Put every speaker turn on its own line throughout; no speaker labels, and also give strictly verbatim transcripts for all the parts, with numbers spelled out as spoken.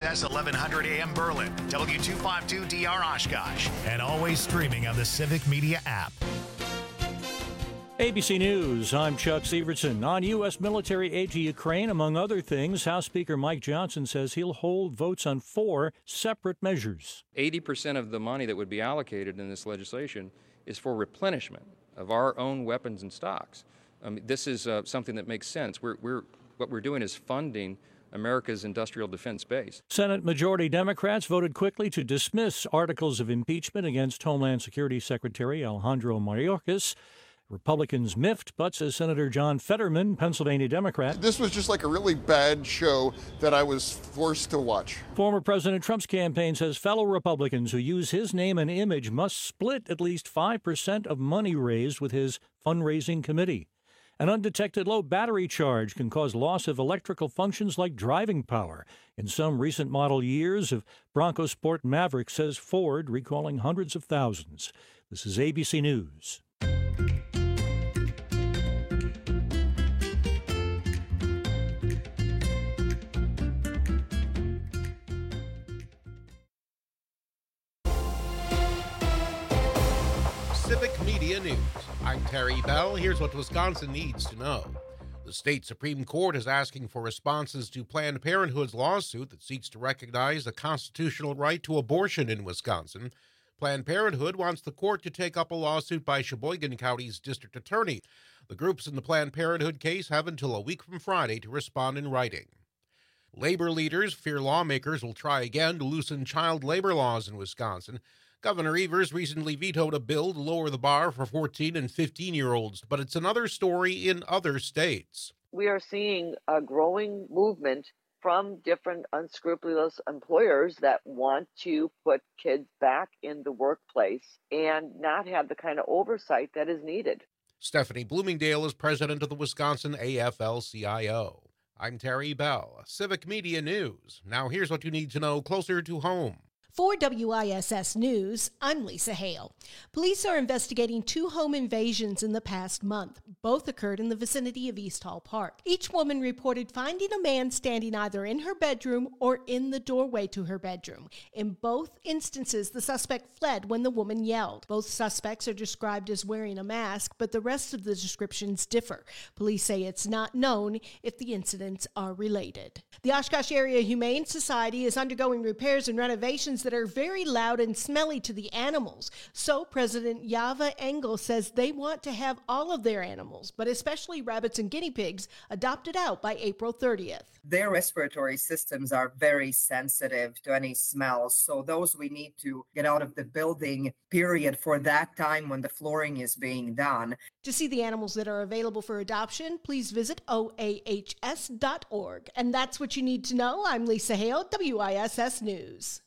S eleven hundred A M Berlin, W two fifty-two D R Oshkosh, and always streaming on the Civic Media app.
A B C News, I'm Chuck Severson. On U S military aid to Ukraine, among other things, House Speaker Mike Johnson says he'll hold votes on four separate measures.
eighty percent of the money that would be allocated in this legislation is for replenishment of our own weapons and stocks. Um, this is uh, something that makes sense. We're, we're, what we're doing is funding America's industrial defense base.
Senate Majority Democrats voted quickly to dismiss articles of impeachment against Homeland Security Secretary Alejandro Mayorkas. Republicans miffed, but says Senator John Fetterman, Pennsylvania Democrat.
This was just like a really bad show that I was forced to watch.
Former President Trump's campaign says fellow Republicans who use his name and image must split at least five percent of money raised with his fundraising committee. An undetected low battery charge can cause loss of electrical functions like driving power. In some recent model years of Bronco Sport Maverick, says Ford, recalling hundreds of thousands. This is A B C News.
Civic Media News. I'm Terry Bell. Here's what Wisconsin needs to know. The state Supreme Court is asking for responses to Planned Parenthood's lawsuit that seeks to recognize the constitutional right to abortion in Wisconsin. Planned Parenthood wants the court to take up a lawsuit by Sheboygan County's district attorney. The groups in the Planned Parenthood case have until a week from Friday to respond in writing. Labor leaders fear lawmakers will try again to loosen child labor laws in Wisconsin. Governor Evers recently vetoed a bill to lower the bar for fourteen and fifteen-year-olds, but it's another story in other states.
We are seeing a growing movement from different unscrupulous employers that want to put kids back in the workplace and not have the kind of oversight that is needed.
Stephanie Bloomingdale is president of the Wisconsin A F L C I O. I'm Terry Bell, Civic Media News. Now here's what you need to know closer to home.
For W I S S News, I'm Lisa Hale. Police are investigating two home invasions in the past month. Both occurred in the vicinity of East Hall Park. Each woman reported finding a man standing either in her bedroom or in the doorway to her bedroom. In both instances, the suspect fled when the woman yelled. Both suspects are described as wearing a mask, but the rest of the descriptions differ. Police say it's not known if the incidents are related. The Oshkosh Area Humane Society is undergoing repairs and renovations that are very loud and smelly to the animals. So President Yava Engel says they want to have all of their animals, but especially rabbits and guinea pigs, adopted out by April thirtieth.
Their respiratory systems are very sensitive to any smells, so those we need to get out of the building, period, for that time when the flooring is being done.
To see the animals that are available for adoption, please visit O A H S dot org. And that's what you need to know. I'm Lisa Hale, W I S S News.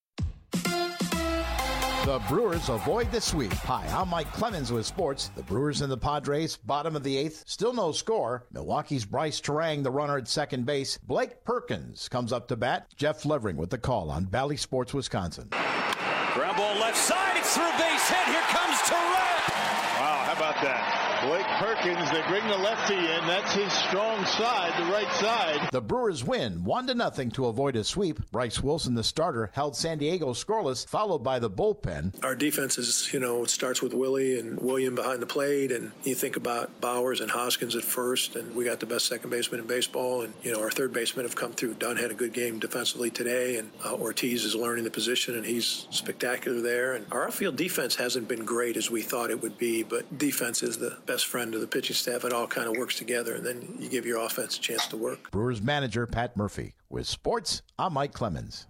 The Brewers avoid the sweep. Hi, I'm Mike Clemens with sports. The Brewers and the Padres, bottom of the eighth, still no score. Milwaukee's Bryce Terang, the runner at second base. Blake Perkins comes up to bat. Jeff Levering with the call on Valley Sports, Wisconsin.
Ground ball left side, it's through base hit. Here comes Terang.
Wow, how about that? Blake Perkins, they bring the lefty in. That's his strong side, the right side.
The Brewers win one to nothing to avoid a sweep. Bryce Wilson, the starter, held San Diego scoreless, followed by the bullpen.
Our defense is, you know, it starts with Willie and William behind the plate, and you think about Bowers and Hoskins at first, and we got the best second baseman in baseball, and, you know, our third basemen have come through. Dunn had a good game defensively today, and uh, Ortiz is learning the position, and he's spectacular there. And our outfield defense hasn't been great as we thought it would be, but defense is the best friend of the pitching staff. It all kind of works together, and then you give your offense a chance to work.
Brewers manager Pat Murphy. With sports, I'm Mike Clemens.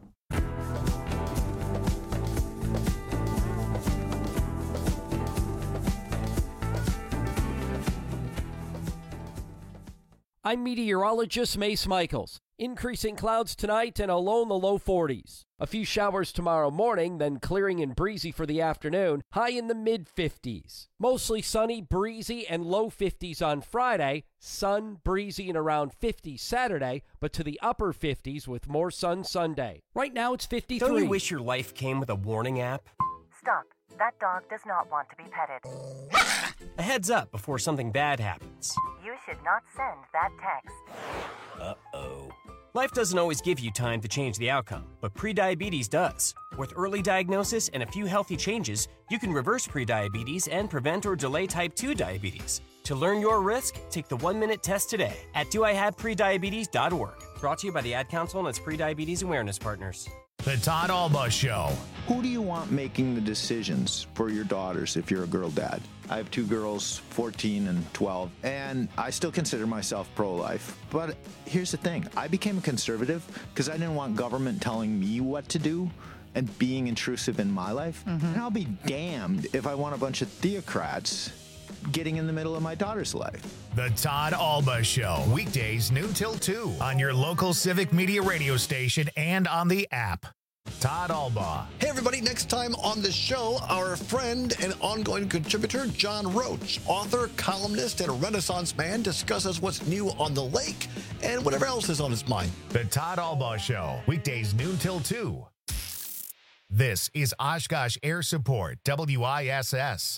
I'm meteorologist Mace Michaels. Increasing clouds tonight and a low in the low forties. A few showers tomorrow morning, then clearing and breezy for the afternoon, high in the mid-fifties. Mostly sunny, breezy, and low fifties on Friday. Sun, breezy, and around fifty Saturday, but to the upper fifties with more sun Sunday. Right now it's fifty-three.
Don't you wish your life came with a warning app?
Stop. That dog does not want to be petted.
A heads up before something bad happens.
You should not send that text.
Uh-oh. Life doesn't always give you time to change the outcome, but prediabetes does. With early diagnosis and a few healthy changes, you can reverse prediabetes and prevent or delay type two diabetes. To learn your risk, take the one-minute test today at do I have prediabetes dot org. Brought to you by the Ad Council and its Prediabetes Awareness Partners.
The Todd Alba Show.
Who do you want making the decisions for your daughters if you're a girl dad? I have two girls, fourteen and twelve, and I still consider myself pro-life. But here's the thing. I became a conservative because I didn't want government telling me what to do and being intrusive in my life. Mm-hmm. And I'll be damned if I want a bunch of theocrats getting in the middle of my daughter's life.
The Todd Alba Show. Weekdays noon till two on your local Civic Media radio station and on the app. Todd Alba.
Hey, everybody. Next time on the show, our friend and ongoing contributor, John Roach, author, columnist, and Renaissance man, discusses what's new on the lake and whatever else is on his mind.
The Todd Alba Show. Weekdays noon till two. This is Oshkosh Air Support, W I S S.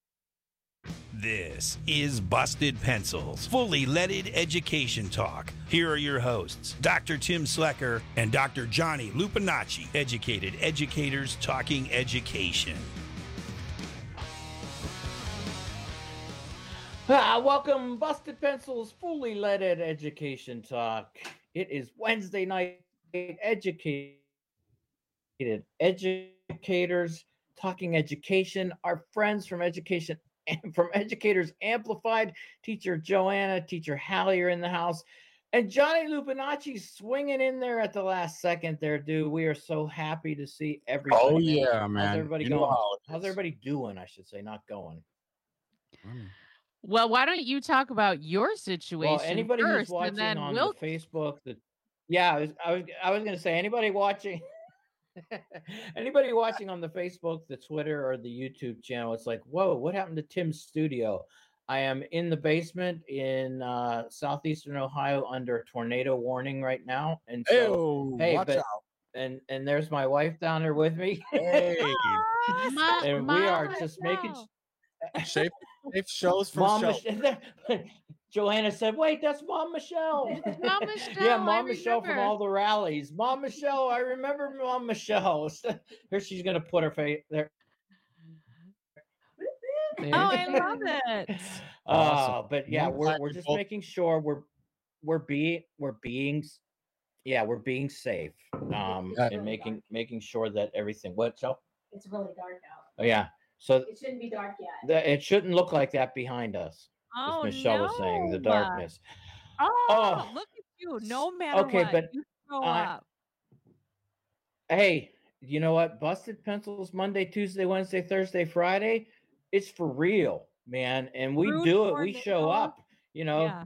This is Busted Pencils, fully leaded education talk. Here are your hosts, Doctor Tim Slecker and Doctor Johnny Lupinacci, educated educators talking education.
Ah, welcome, Busted Pencils, fully leaded education talk. It is Wednesday night, educated educators talking education. Our friends from education. From Educators Amplified, teacher Joanna, teacher Hallie are in the house, and Johnny Lupinacci swinging in there at the last second there, dude. We are so happy to see everybody.
Oh, yeah, man.
How's everybody
you
going?
How
How's everybody doing, I should say, not going.
Well, why don't you talk about your situation
Well, anybody
first,
who's watching
and then
on
we'll...
the Facebook, that yeah, I was, I was, I was going to say, anybody watching... Anybody watching on the Facebook, the Twitter, or the YouTube channel, it's like, whoa, what happened to Tim's studio? I am in the basement in uh, southeastern Ohio under a tornado warning right now. And so,
Ew,
hey,
watch
but,
out.
and and there's my wife down there with me.
Hey.
Ma-
and we are
Mama,
just
no.
making
Safe, safe shows for
Mom
show.
Mich- Joanna said, wait, that's Mom Michelle.
Mom Michelle,
Yeah,
I
Mom Michelle from
remember.
all the rallies. Mom Michelle, I remember Mom Michelle. Here she's going to put her face there.
Oh, I love it.
Uh,
Awesome.
but yeah,
One
we're
time
we're
we
just
both-
making sure we're we're being we're being yeah, we're being safe. Um
Yeah.
and making making sure that everything what so
It's really dark out.
oh yeah. So
It shouldn't be dark yet.
the, it shouldn't look like that behind us.
Oh,
As Michelle was saying, the
no.
darkness.
Oh,
Oh.
look at you. No matter
Okay,
what,
but
you show
I-
up.
Hey, you know what? Busted Pencils Monday, Tuesday, Wednesday, Thursday, Friday. It's for real, man. And we
Rude
do it.
for
We
the
show
dog.
up, you know.
Yeah.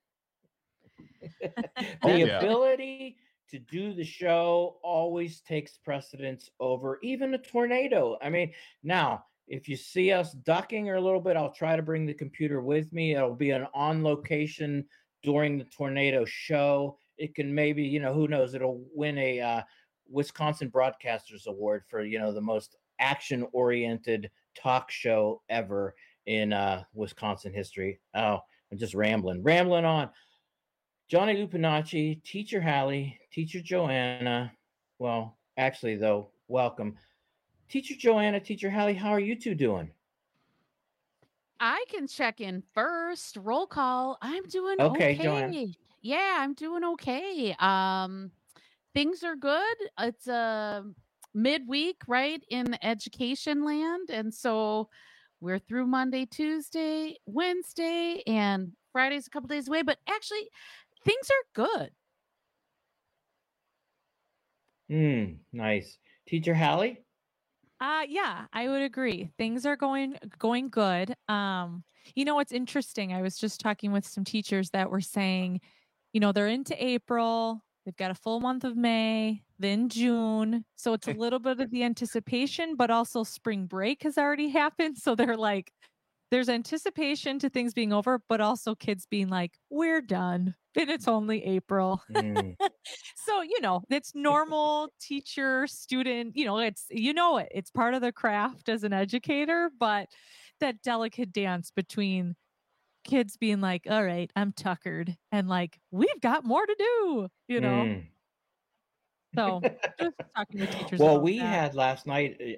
The
Oh, yeah.
ability to do the show always takes precedence over even a tornado. I mean, now, if you see us ducking or a little bit, I'll try to bring the computer with me. It'll be an on location during the tornado show. It can maybe, you know, who knows, it'll win a uh, Wisconsin Broadcasters Award for, you know, the most action oriented talk show ever in uh, Wisconsin history. Oh, I'm just rambling, rambling on. Johnny Lupinacci, teacher Hallie, teacher Joanna. Well, actually, though, welcome. Teacher Joanna, teacher Hallie, how are you two doing?
I can check in first. Roll call. I'm doing
Okay,
okay.
Joanna.
Yeah, I'm doing okay. Um, things are good. It's a midweek, right, in education land, and so we're through Monday, Tuesday, Wednesday, and Friday's a couple days away. But actually, things are good.
Hmm, nice. Teacher Hallie?
Uh yeah, I would agree. Things are going going good. Um, you know what's interesting? I was just talking with some teachers that were saying, you know, they're into April, they've got a full month of May, then June. So it's a little bit of the anticipation, but also spring break has already happened. So they're like, there's anticipation to things being over, but also kids being like, we're done. And it's only April.
Mm.
So, you know, it's normal teacher, student, you know, it's, you know, it, it's part of the craft as an educator, but that delicate dance between kids being like, all right, I'm tuckered. And like, we've got more to do, you know?
Mm.
So just talking with teachers.
Well,
about
we
that.
had last night. uh,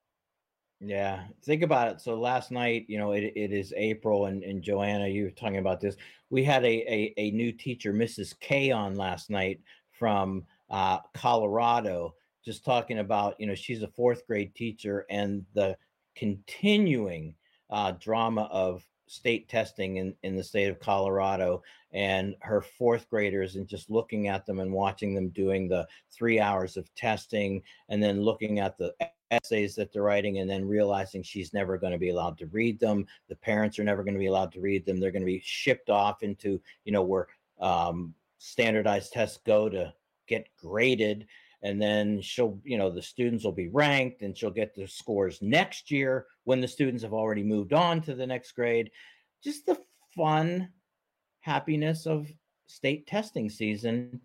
Yeah, think about it. So last night, you know, it, it is April, and, and Joanna, you were talking about this. We had a, a, a new teacher, Missus K, on last night from uh, Colorado, just talking about, you know, she's a fourth grade teacher and the continuing uh, drama of state testing in, in the state of Colorado, and her fourth graders, and just looking at them and watching them doing the three hours of testing, and then looking at the essays that they're writing, and then realizing she's never going to be allowed to read them. The parents are never going to be allowed to read them. They're going to be shipped off into, you know, where um, standardized tests go to get graded. And then she'll, you know, the students will be ranked, and she'll get the scores next year when the students have already moved on to the next grade. Just the fun happiness of state testing season.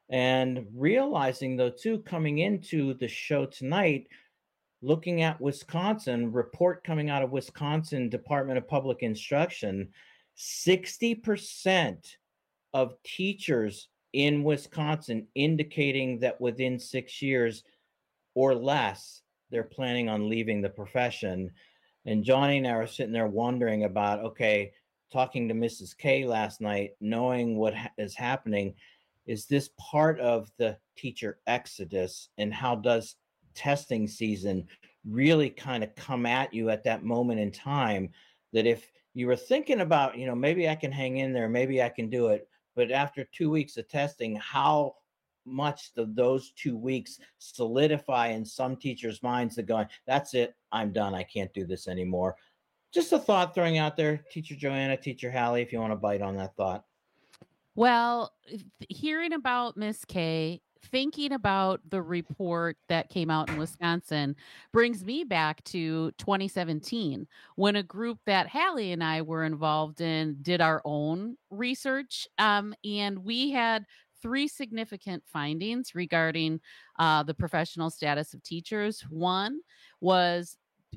And realizing, though, too, coming into the show tonight, looking at Wisconsin, report coming out of Wisconsin Department of Public Instruction, sixty percent of teachers in Wisconsin indicating that within six years or less, they're planning on leaving the profession. And Johnny and I are sitting there wondering about, okay, talking to Missus K last night, knowing what ha- is happening, is this part of the teacher exodus? And how does testing season really kind of come at you at that moment in time, that if you were thinking about, you know, maybe I can hang in there, maybe I can do it, but after two weeks of testing, how much do those two weeks solidify in some teachers' minds that going, that's it, I'm done, I can't do this anymore? Just a thought throwing out there, Teacher Joanna, Teacher Hallie, if you want to bite on that thought.
Well, th- hearing about Miss K, thinking about the report that came out in Wisconsin brings me back to twenty seventeen, when a group that Hallie and I were involved in did our own research. Um, and we had three significant findings regarding uh, the professional status of teachers. One was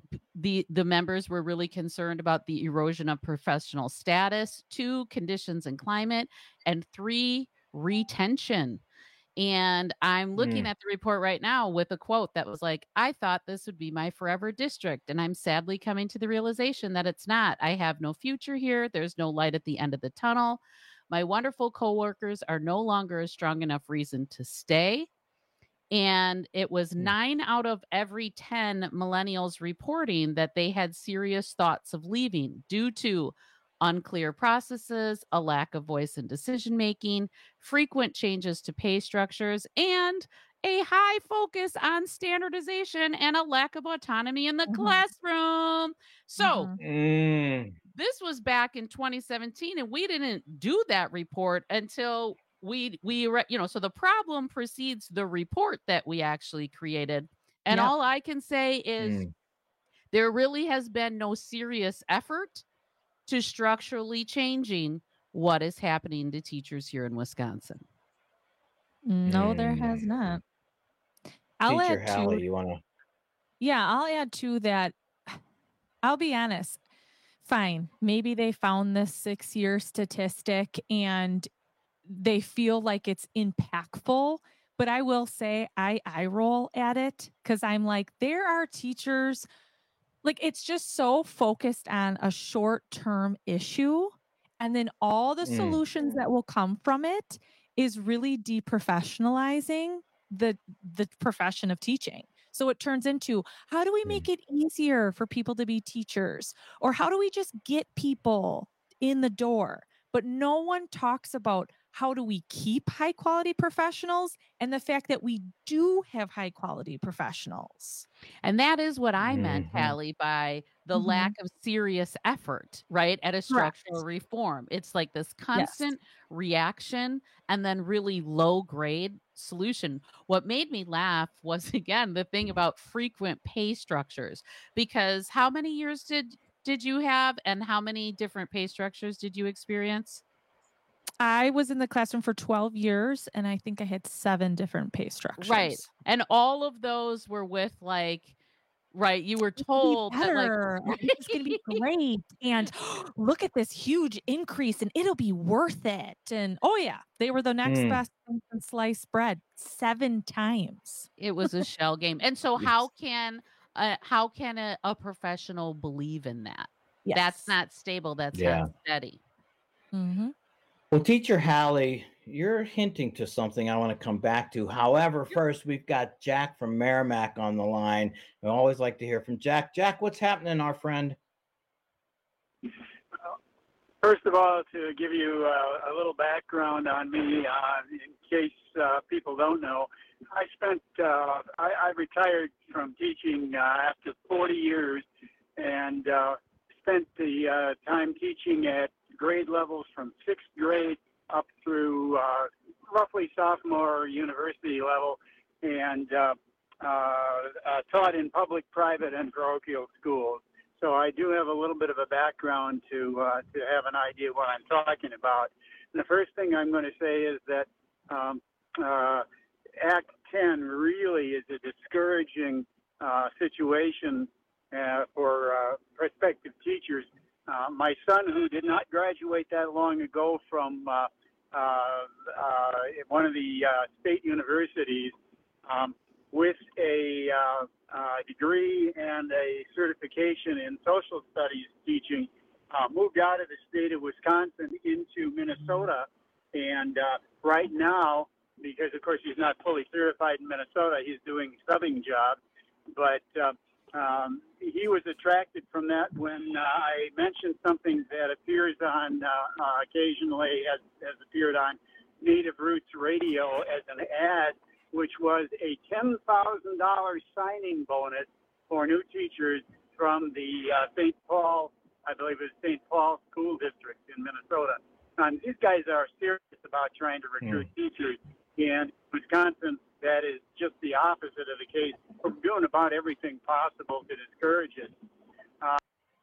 the the members were really concerned about the erosion of professional status. Two, conditions and climate. And three, retention. And I'm looking
Mm.
at the report right now with a quote that was like, I thought this would be my forever district, and I'm sadly coming to the realization that it's not. I have no future here. There's no light at the end of the tunnel. My wonderful coworkers are no longer a strong enough reason to stay. And it was nine out of every ten millennials reporting that they had serious thoughts of leaving due to unclear processes, a lack of voice in decision making, frequent changes to pay structures, and a high focus on standardization and a lack of autonomy in the classroom. So,
Mm.
this was back in twenty seventeen, and we didn't do that report until we we re- you know, so the problem precedes the report that we actually created. And
Yep.
all I can say is
Mm.
there really has been no serious effort to structurally changing what is happening to teachers here in Wisconsin.
No, there has
Mm.
not. I'll
Teacher
add
Hallie,
to,
you want to?
yeah, I'll add to that. I'll be honest. Fine. Maybe they found this six year statistic and they feel like it's impactful. But I will say I I roll at it because I'm like, there are teachers, like it's just so focused on a short term issue. And then all the
Mm.
solutions that will come from it is really deprofessionalizing the the profession of teaching. So it turns into, how do we make it easier for people to be teachers? Or how do we just get people in the door? But no one talks about how do we keep high quality professionals and the fact that we do have high quality professionals.
And that is what I meant,
Mhm.
Hallie, by the
Mhm.
lack of serious effort, right? At a
Correct.
structural reform. It's like this
Yes.
constant reaction and then really low grade solution. What made me laugh was, again, the thing about frequent pay structures. Because how many years did did you have, and how many different pay structures did you experience?
I was in the classroom for twelve years and I think I had seven different pay structures.
Right. And all of those were with like Right. You were
It's
told
gonna be
that, like,
better. and It's going to be great. And look at this huge increase and it'll be worth it. And oh, yeah, they were the next
Mm.
best thing since sliced bread seven times.
it was a shell game. And so how can uh, how can a, a professional believe in that? That's
Yes.
not stable. That's
Yeah.
not steady.
Mm-hmm.
Well, Teacher Hallie, you're hinting to something I want to come back to. However, first we've got Jack from Merrimack on the line. I always like to hear from Jack. Jack, what's happening, our friend?
First of all, to give you uh, a little background on me, uh, in case uh, people don't know, I spent, uh, I, I retired from teaching uh, after forty years and uh, spent the uh, time teaching at grade levels from sixth grade up through uh, roughly sophomore university level, and uh, uh, uh, taught in public, private, and parochial schools. So I do have a little bit of a background to uh, to have an idea what I'm talking about. And the first thing I'm going to say is that um, uh, Act ten really is a discouraging uh, situation uh, for uh, prospective teachers. Uh, my son, who did not graduate that long ago from uh, uh, uh, one of the uh, state universities, um, with a uh, uh, degree and a certification in social studies teaching, uh, moved out of the state of Wisconsin into Minnesota. And uh, right now, because of course he's not fully certified in Minnesota, he's doing subbing jobs. But uh, um, he was attracted from that when uh, I mentioned something that appears on uh, uh, occasionally has, has appeared on Native Roots Radio as an ad, which was a ten thousand dollars signing bonus for new teachers from the uh, Saint Paul, I believe it was Saint Paul School District in Minnesota. Um, these guys are serious about trying to recruit mm. teachers. In Wisconsin, that is just the opposite of the case. We're doing about everything possible to discourage it. Uh,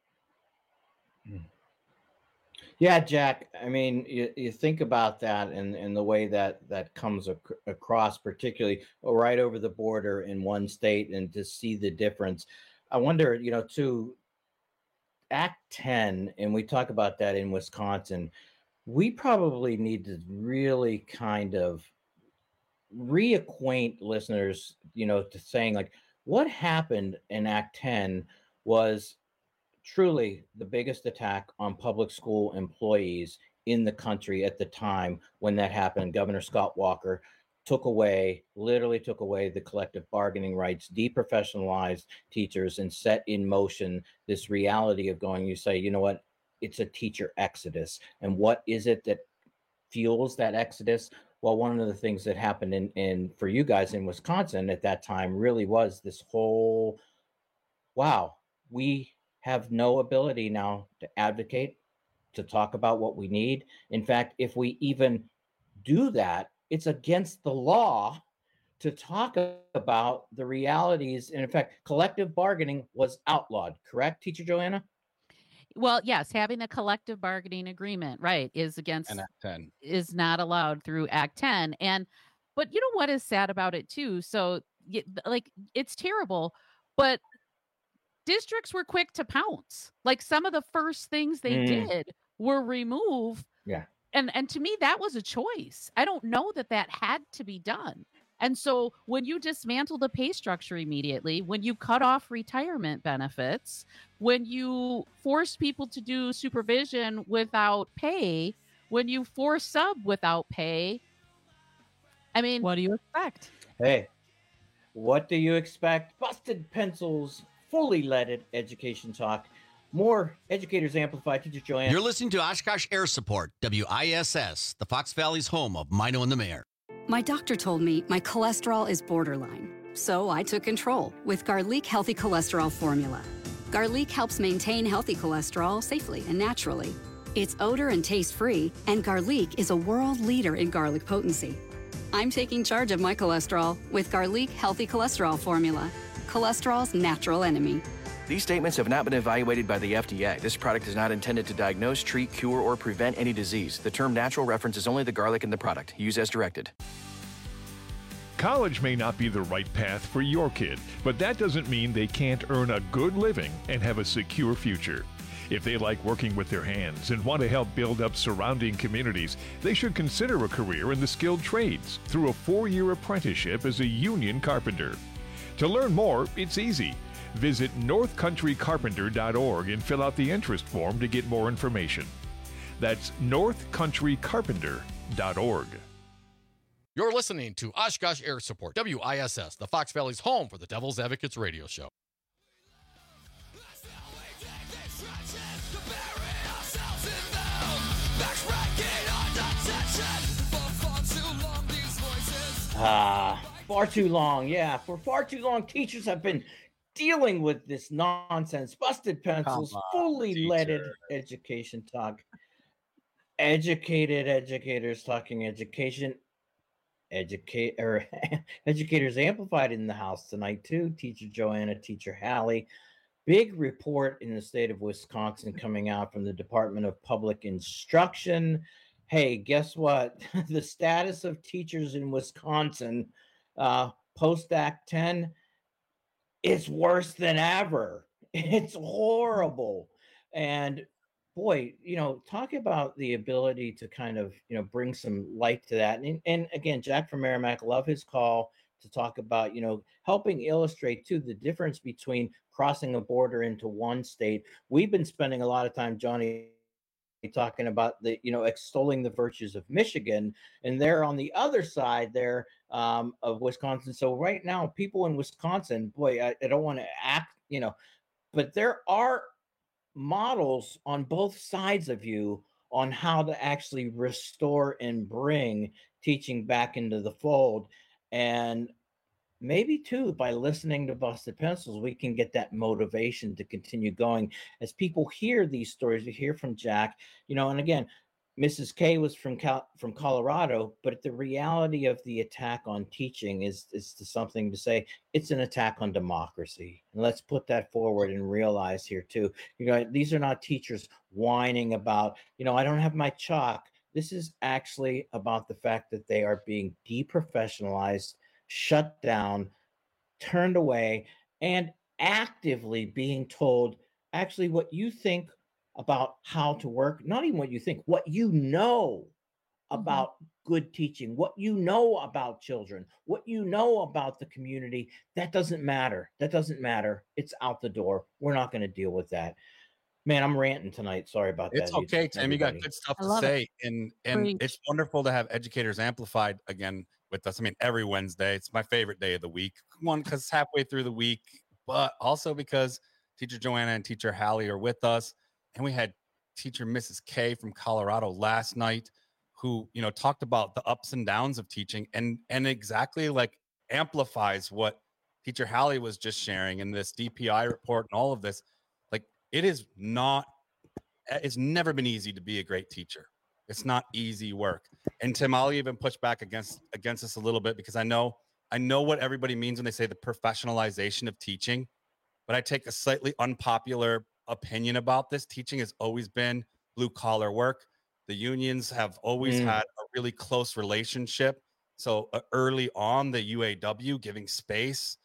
Yeah, Jack. I mean, you, you think about that and, and the way that that comes ac- across, particularly right over the border in one state, and to see the difference. I wonder, you know, to Act ten, and we talk about that in Wisconsin, we probably need to really kind of reacquaint listeners, you know, to saying like what happened in Act ten was truly the biggest attack on public school employees in the country at the time when that happened. Governor Scott Walker took away, literally took away the collective bargaining rights, deprofessionalized teachers, and set in motion this reality of going, you say, you know what, it's a teacher exodus. And what is it that fuels that exodus? Well, one of the things that happened in, in for you guys in Wisconsin at that time really was this whole, wow, we have no ability now to advocate, to talk about what we need. In fact, if we even do that, it's against the law to talk about the realities. And in fact, collective bargaining was outlawed, correct, Teacher Joanna?
Well, yes, having a collective bargaining agreement, right, is against
and Act ten
is not allowed through Act ten. And but you know what is sad about it too? So like it's terrible, but districts were quick to pounce. Like some of the first things they
Mm.
did were remove.
Yeah.
And and to me that was a choice. I don't know that that had to be done. And so when you dismantle the pay structure immediately, when you cut off retirement benefits, when you force people to do supervision without pay, when you force sub without pay, I mean,
what do you expect?
Hey, what do you expect? Busted Pencils, fully leaded education talk. More Educators Amplified. Teacher Joanne.
You're listening to Oshkosh Air Support, W I S S, the Fox Valley's home of Mino and the Mayor.
My doctor told me my cholesterol is borderline, so I took control with Garlic Healthy Cholesterol Formula. Garlic helps maintain healthy cholesterol safely and naturally. It's odor and taste-free, and Garlic is a world leader in garlic potency. I'm taking charge of my cholesterol with Garlic Healthy Cholesterol Formula, cholesterol's natural enemy.
These statements have not been evaluated by the F D A. This product is not intended to diagnose, treat, cure, or prevent any disease. The term natural references only the garlic in the product. Use as directed.
College may not be the right path for your kid, but that doesn't mean they can't earn a good living and have a secure future. If they like working with their hands and want to help build up surrounding communities, they should consider a career in the skilled trades through a four-year apprenticeship as a union carpenter. To learn more, it's easy. Visit north country carpenter dot org and fill out the interest form to get more information. That's north country carpenter dot org.
You're listening to Oshkosh Air Support, W I S S, the Fox Valley's home for the Devil's Advocates radio show.
Ah, far too long. Yeah, for far too long, teachers have been dealing with this nonsense. Busted pencils,
Come on,
fully
teacher.
leaded education talk. Educated educators talking education. Educate or educators amplified in the house tonight too. Teacher Joanna, Teacher Hallie. Big report in the state of Wisconsin coming out from the Department of Public Instruction. Hey, guess what? The status of teachers in Wisconsin uh, post Act ten, it's worse than ever. It's horrible. And boy, you know, talk about the ability to kind of, you know, bring some light to that. And, and again, Jack from Merrimack, love his call to talk about, you know, helping illustrate too the difference between crossing a border into one state. We've been spending a lot of time, Johnny, talking about the, you know, extolling the virtues of Michigan, and they're on the other side there um, of Wisconsin. So right now, people in Wisconsin, boy, I, I don't want to act, you know, but there are models on both sides of you on how to actually restore and bring teaching back into the fold. And maybe too, by listening to Busted Pencils, we can get that motivation to continue going as people hear these stories. We hear from Jack, you know, and again, Missus K was from Cal- from Colorado, but the reality of the attack on teaching is is to something to say it's an attack on democracy. And let's put that forward and realize here too, you know, these are not teachers whining about, you know, I don't have my chalk. This is actually about the fact that they are being deprofessionalized, shut down, turned away, and actively being told actually what you think about how to work, not even what you think, what you know about mm-hmm. good teaching, what you know about children, what you know about the community. That doesn't matter. That doesn't matter. It's out the door. We're not going to deal with that. Man, I'm ranting tonight. Sorry about
it's
that.
It's okay, Tim. You got good stuff to say. It. And and Preach. It's wonderful to have Educators Amplified again with us. I mean, every Wednesday. It's my favorite day of the week. One, because it's halfway through the week, but also because Teacher Joanna and Teacher Hallie are with us. And we had Teacher Missus K from Colorado last night who, you know, talked about the ups and downs of teaching and and exactly like amplifies what Teacher Hallie was just sharing in this D P I report and all of this. Like, it is not, it's never been easy to be a great teacher. It's not easy work. And Tim, I'll even push back against against us a little bit because I know I know what everybody means when they say the professionalization of teaching, but I take a slightly unpopular opinion about this. Teaching has always been blue collar work. The unions have always mm. had a really close relationship. So uh, early on, the U A W giving space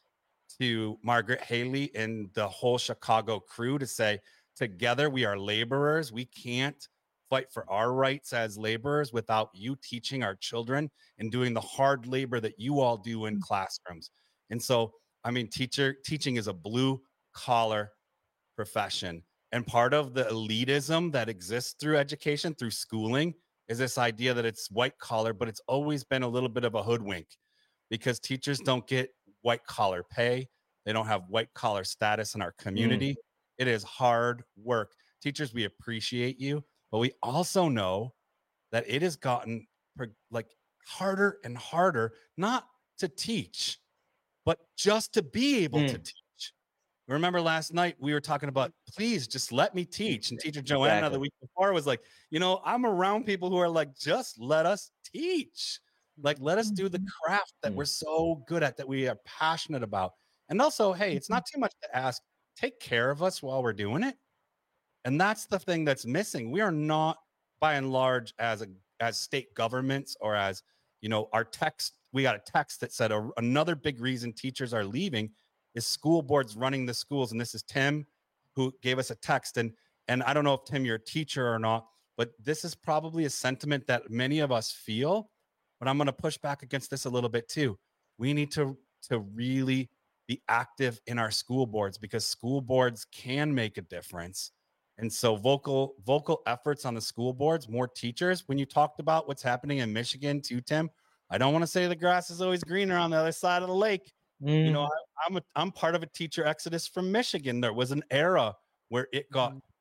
to Margaret Haley and the whole Chicago crew to say, together we are laborers. We can't fight for our rights as laborers without you teaching our children and doing the hard labor that you all do in classrooms. And so, I mean, teacher teaching is a blue collar profession. And part of the elitism that exists through education, through schooling, is this idea that it's white collar, but it's always been a little bit of a hoodwink because teachers don't get white collar pay. They don't have white collar status in our community. Mm. It is hard work. Teachers, we appreciate you, but we also know that it has gotten like harder and harder, not to teach, but just to be able mm. to teach. Remember last night we were talking about, please just let me teach. And Teacher Joanna exactly. the week before was like, you know, I'm around people who are like, just let us teach. Like, let us do the craft that we're so good at, that we are passionate about. And also, hey, it's not too much to ask. Take care of us while we're doing it. And that's the thing that's missing. We are not, by and large, as a as state governments or as, you know, our text we got a text that said a, another big reason teachers are leaving is school boards running the schools. And this is Tim who gave us a text. And, and I don't know if, Tim, you're a teacher or not, but this is probably a sentiment that many of us feel. But I'm going to push back against this a little bit too. We need to, to really be active in our school boards, because school boards can make a difference. And so vocal vocal efforts on the school boards, more teachers. When you talked about what's happening in Michigan too, Tim, I don't want to say the grass is always greener on the other side of the lake. Mm. You know, I, I'm a, I'm part of a teacher exodus from Michigan. There was an era where it got mm.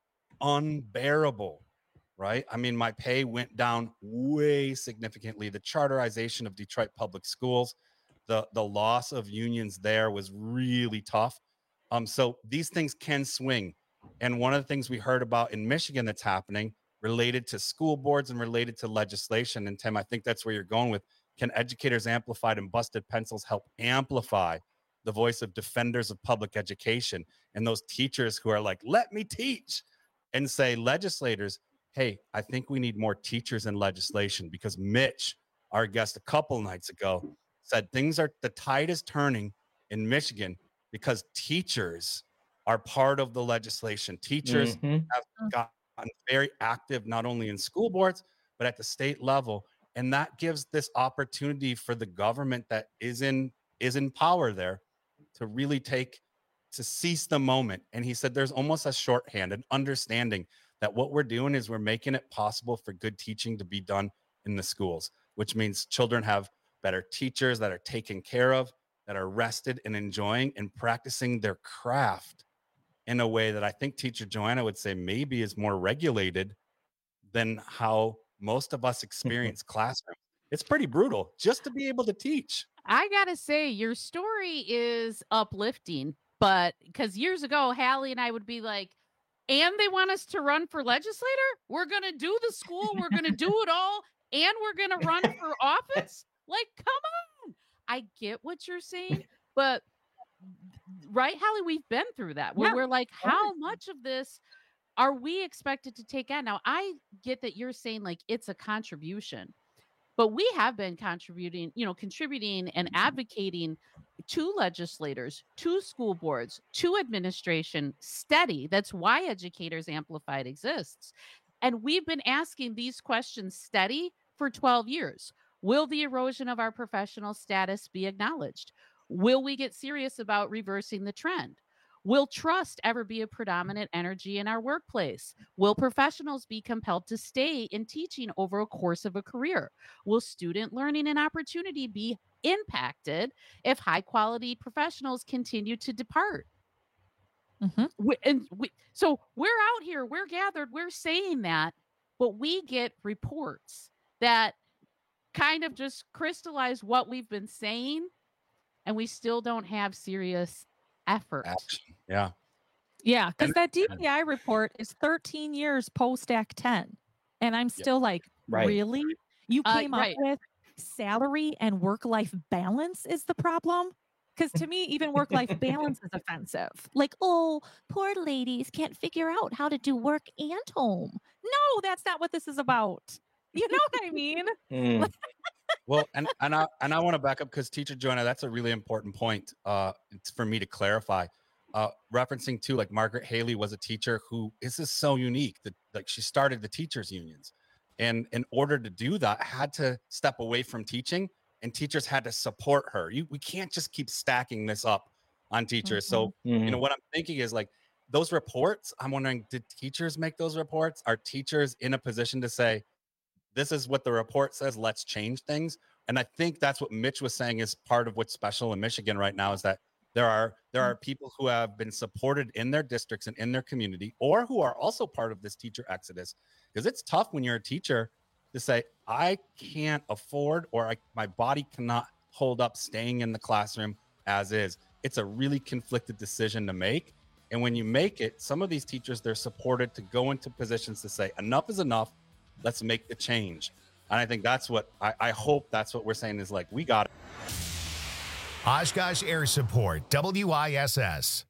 unbearable, right? I mean, my pay went down way significantly. The charterization of Detroit public schools, the, the loss of unions there was really tough. Um, so these things can swing. And one of the things we heard about in Michigan that's happening related to school boards and related to legislation. And Tim, I think that's where you're going with, can Educators Amplified and Busted Pencils help amplify the voice of defenders of public education and those teachers who are like, let me teach, and say, legislators, hey, I think we need more teachers in legislation, because Mitch, our guest a couple nights ago, said things are, the tide is turning in Michigan because teachers are part of the legislation. Teachers mm-hmm. have gotten very active, not only in school boards, but at the state level. And that gives this opportunity for the government that is in, is in power there to really take, to seize the moment. And he said there's almost a shorthand, an understanding that what we're doing is we're making it possible for good teaching to be done in the schools, which means children have better teachers that are taken care of, that are rested and enjoying and practicing their craft in a way that I think Teacher Joanna would say maybe is more regulated than how most of us experience classroom. It's pretty brutal just to be able to teach.
I gotta say, your story is uplifting, but because years ago, Hallie and I would be like, and they want us to run for legislator? We're gonna do the school, we're gonna do it all, and we're gonna run for office? Like, come on. I get what you're saying, but right, Hallie, we've been through that where yeah. we're like, how much of this are we expected to take on? Now, I get that you're saying like it's a contribution, but we have been contributing, you know, contributing and advocating to legislators, to school boards, to administration, steady. That's why Educators Amplified exists. And we've been asking these questions steady for twelve years. Will the erosion of our professional status be acknowledged? Will we get serious about reversing the trend? Will trust ever be a predominant energy in our workplace? Will professionals be compelled to stay in teaching over a course of a career? Will student learning and opportunity be impacted if high quality professionals continue to depart? Mm-hmm. We, and we, so we're out here, we're gathered, we're saying that, but we get reports that kind of just crystallize what we've been saying, and we still don't have serious effort.
Action. Yeah.
Yeah, because that D P I report is thirteen years post Act ten. And I'm still yeah. like, right. really? You came uh, right. up with salary and work-life balance is the problem? Because to me, even work-life balance is offensive. Like, oh, poor ladies can't figure out how to do work and home. No, that's not what this is about. You know what I mean?
Mm. Well, and and I and I want to back up because Teacher Joanna, that's a really important point uh, for me to clarify. Uh, referencing to like Margaret Haley was a teacher who this is so unique that like she started the teachers unions, and in order to do that, had to step away from teaching, and teachers had to support her. You we can't just keep stacking this up on teachers. Mm-hmm. So mm-hmm. you know what I'm thinking is like those reports. I'm wondering, did teachers make those reports? Are teachers in a position to say, this is what the report says, let's change things? And I think that's what Mitch was saying is part of what's special in Michigan right now is that there are there are people who have been supported in their districts and in their community, or who are also part of this teacher exodus. Because it's tough when you're a teacher to say, I can't afford, or I, my body cannot hold up staying in the classroom as is. It's a really conflicted decision to make. And when you make it, some of these teachers, they're supported to go into positions to say, enough is enough. Let's make the change. And I think that's what I, I hope that's what we're saying is like, we got it.
Oshkosh Air Support, W I S S.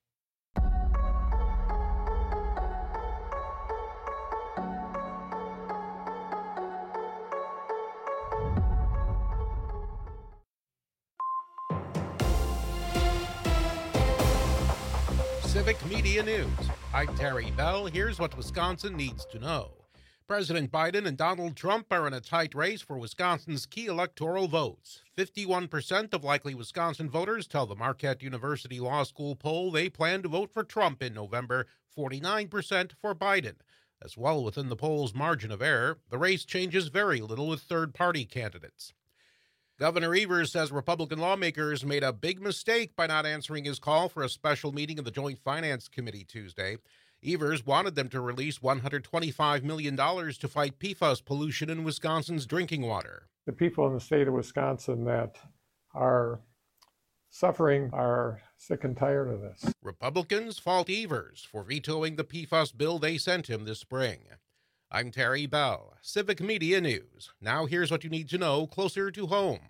Civic Media News. I'm Terry Bell. Here's what Wisconsin needs to know. President Biden and Donald Trump are in a tight race for Wisconsin's key electoral votes. fifty-one percent of likely Wisconsin voters tell the Marquette University Law School poll they plan to vote for Trump in November, forty-nine percent for Biden. That's well within the poll's margin of error. The race changes very little with third-party candidates. Governor Evers says Republican lawmakers made a big mistake by not answering his call for a special meeting of the Joint Finance Committee Tuesday. Evers wanted them to release one hundred twenty-five million dollars to fight P FAS pollution in Wisconsin's drinking water.
The people in the state of Wisconsin that are suffering are sick and tired of this.
Republicans fault Evers for vetoing the P FAS bill they sent him this spring. I'm Terry Bell, Civic Media News. Now here's what you need to know closer to home.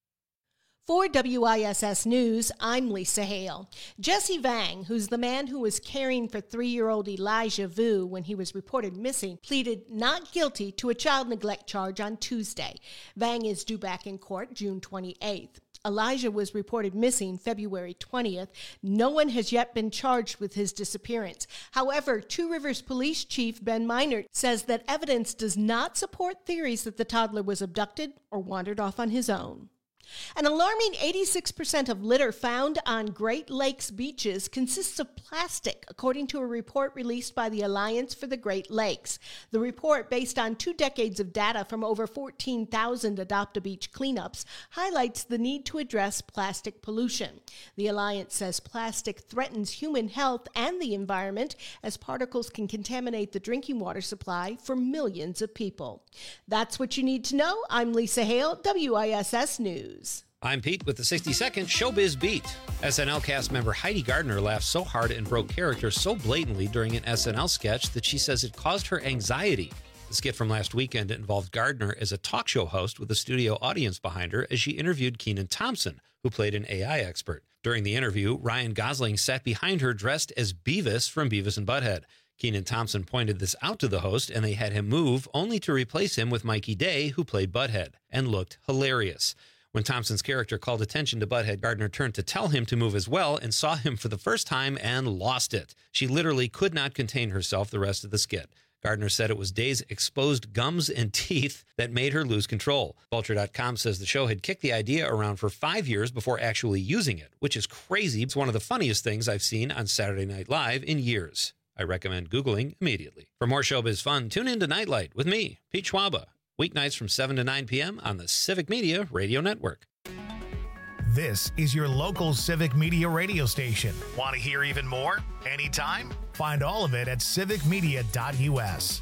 For W I S S News, I'm Lisa Hale. Jesse Vang, who's the man who was caring for three-year-old Elijah Vu when he was reported missing, pleaded not guilty to a child neglect charge on Tuesday. Vang is due back in court June twenty-eighth. Elijah was reported missing February twentieth. No one has yet been charged with his disappearance. However, Two Rivers Police Chief Ben Meinert says that evidence does not support theories that the toddler was abducted or wandered off on his own. An alarming eighty-six percent of litter found on Great Lakes beaches consists of plastic, according to a report released by the Alliance for the Great Lakes. The report, based on two decades of data from over fourteen thousand Adopt-A-Beach cleanups, highlights the need to address plastic pollution. The Alliance says plastic threatens human health and the environment, as particles can contaminate the drinking water supply for millions of people. That's what you need to know. I'm Lisa Hale, W I S S News.
I'm Pete with the sixty second Showbiz Beat. S N L cast member Heidi Gardner laughed so hard and broke character so blatantly during an S N L sketch that she says it caused her anxiety. The skit from last weekend involved Gardner as a talk show host with a studio audience behind her as she interviewed Kenan Thompson, who played an A I expert. During the interview, Ryan Gosling sat behind her dressed as Beavis from Beavis and Butthead. Kenan Thompson pointed this out to the host, and they had him move, only to replace him with Mikey Day, who played Butthead, and looked hilarious. When Thompson's character called attention to Butthead, Gardner turned to tell him to move as well and saw him for the first time and lost it. She literally could not contain herself the rest of the skit. Gardner said it was Day's exposed gums and teeth that made her lose control. Vulture dot com says the show had kicked the idea around for five years before actually using it, which is crazy. It's one of the funniest things I've seen on Saturday Night Live in years. I recommend Googling immediately. For more showbiz fun, tune in to Nightlight with me, Pete Schwaba. Weeknights from seven to nine p.m. on the Civic Media Radio Network.
This is your local Civic Media radio station. Want to hear even more? Anytime? Find all of it at civic media dot u s.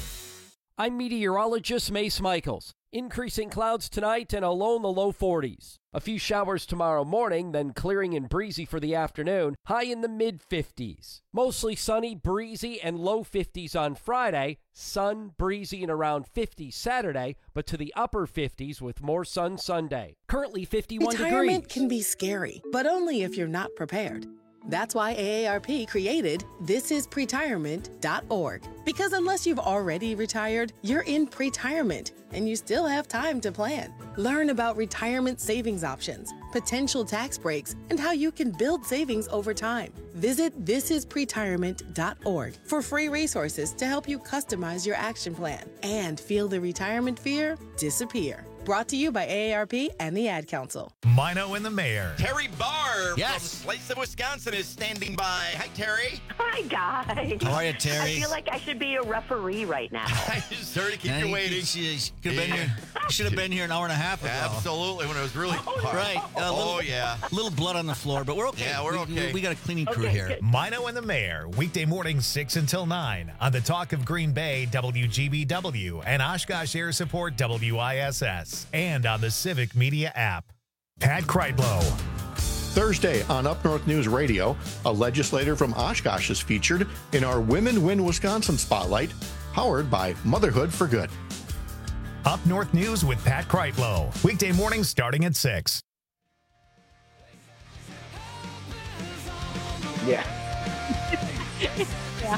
I'm meteorologist Mace Michaels. Increasing clouds tonight and a low in the low forties. A few showers tomorrow morning, then clearing and breezy for the afternoon, high in the mid fifties. Mostly sunny, breezy, and low fifties on Friday. Sun, breezy, and around fifty Saturday, but to the upper fifties with more sun Sunday. Currently fifty-one
Retirement
degrees.
can be scary, but only if you're not prepared. That's why A A R P created this is pretirement dot org. Because unless you've already retired, you're in pretirement, and you still have time to plan. Learn about retirement savings options, potential tax breaks, and how you can build savings over time. Visit this is pretirement dot org for free resources to help you customize your action plan and feel the retirement fear disappear. Brought to you by A A R P and the Ad Council.
Mino and the Mayor.
Terry Barr
Yes.
from Slice of Wisconsin is standing by. Hi, Terry.
Hi, guys.
How are you, Terry?
I feel like I should be a referee right now.
Sorry to keep Yeah, you you- waiting. you could have been here. You should have been here an hour and a half ago. Absolutely, when it was really hard.
Right. A
oh,
little,
yeah.
little blood on the floor, but we're okay.
Yeah, we're
We-
okay.
We, we got a cleaning crew
Okay,
here.
good.
Mino and the Mayor, weekday mornings six until nine on the Talk of Green Bay, W G B W, and Oshkosh Air Support, W I S S, and on the Civic Media app. Pat Kreitlow.
Thursday on Up North News Radio, a legislator from Oshkosh is featured in our Women Win Wisconsin Spotlight, powered by Motherhood for Good.
Up North News with Pat Kreitlow, weekday mornings starting at six.
Yeah.
Yeah.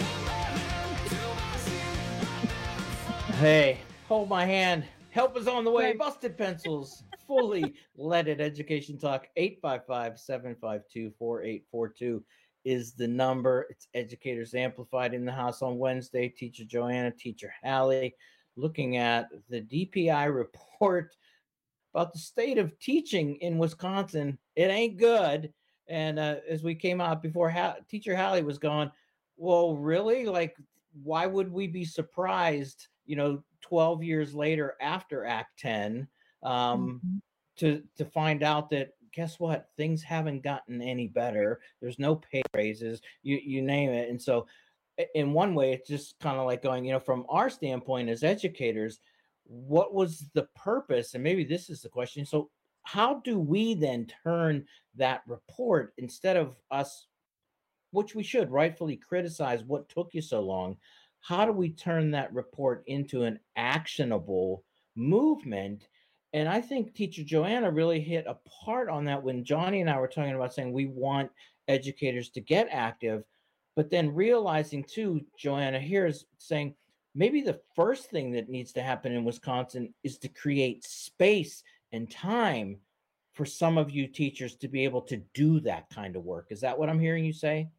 Hey, hold my hand. Help is on the way. Busted Pencils. Fully leaded education talk. eight five five, seven five two, four eight four two is the number. It's Educators Amplified in the house on Wednesday. Teacher Joanna, Teacher Hallie, looking at the D P I report about the state of teaching in Wisconsin. It ain't good. And uh, as we came out before, ha- Teacher Hallie was going, well, really? Like, why would we be surprised, you know, twelve years later after Act ten, um, mm-hmm. to, to find out that, guess what? Things haven't gotten any better. There's no pay raises, you, you name it. And so in one way, it's just kind of like going, you know, from our standpoint as educators, what was the purpose? And maybe this is the question. So how do we then turn that report, instead of us, which we should rightfully criticize what took you so long, how do we turn that report into an actionable movement? And I think Teacher Joanna really hit a part on that when Johnny and I were talking about saying we want educators to get active, but then realizing too, Joanna here is saying, maybe the first thing that needs to happen in Wisconsin is to create space and time for some of you teachers to be able to do that kind of work. Is that what I'm hearing you say?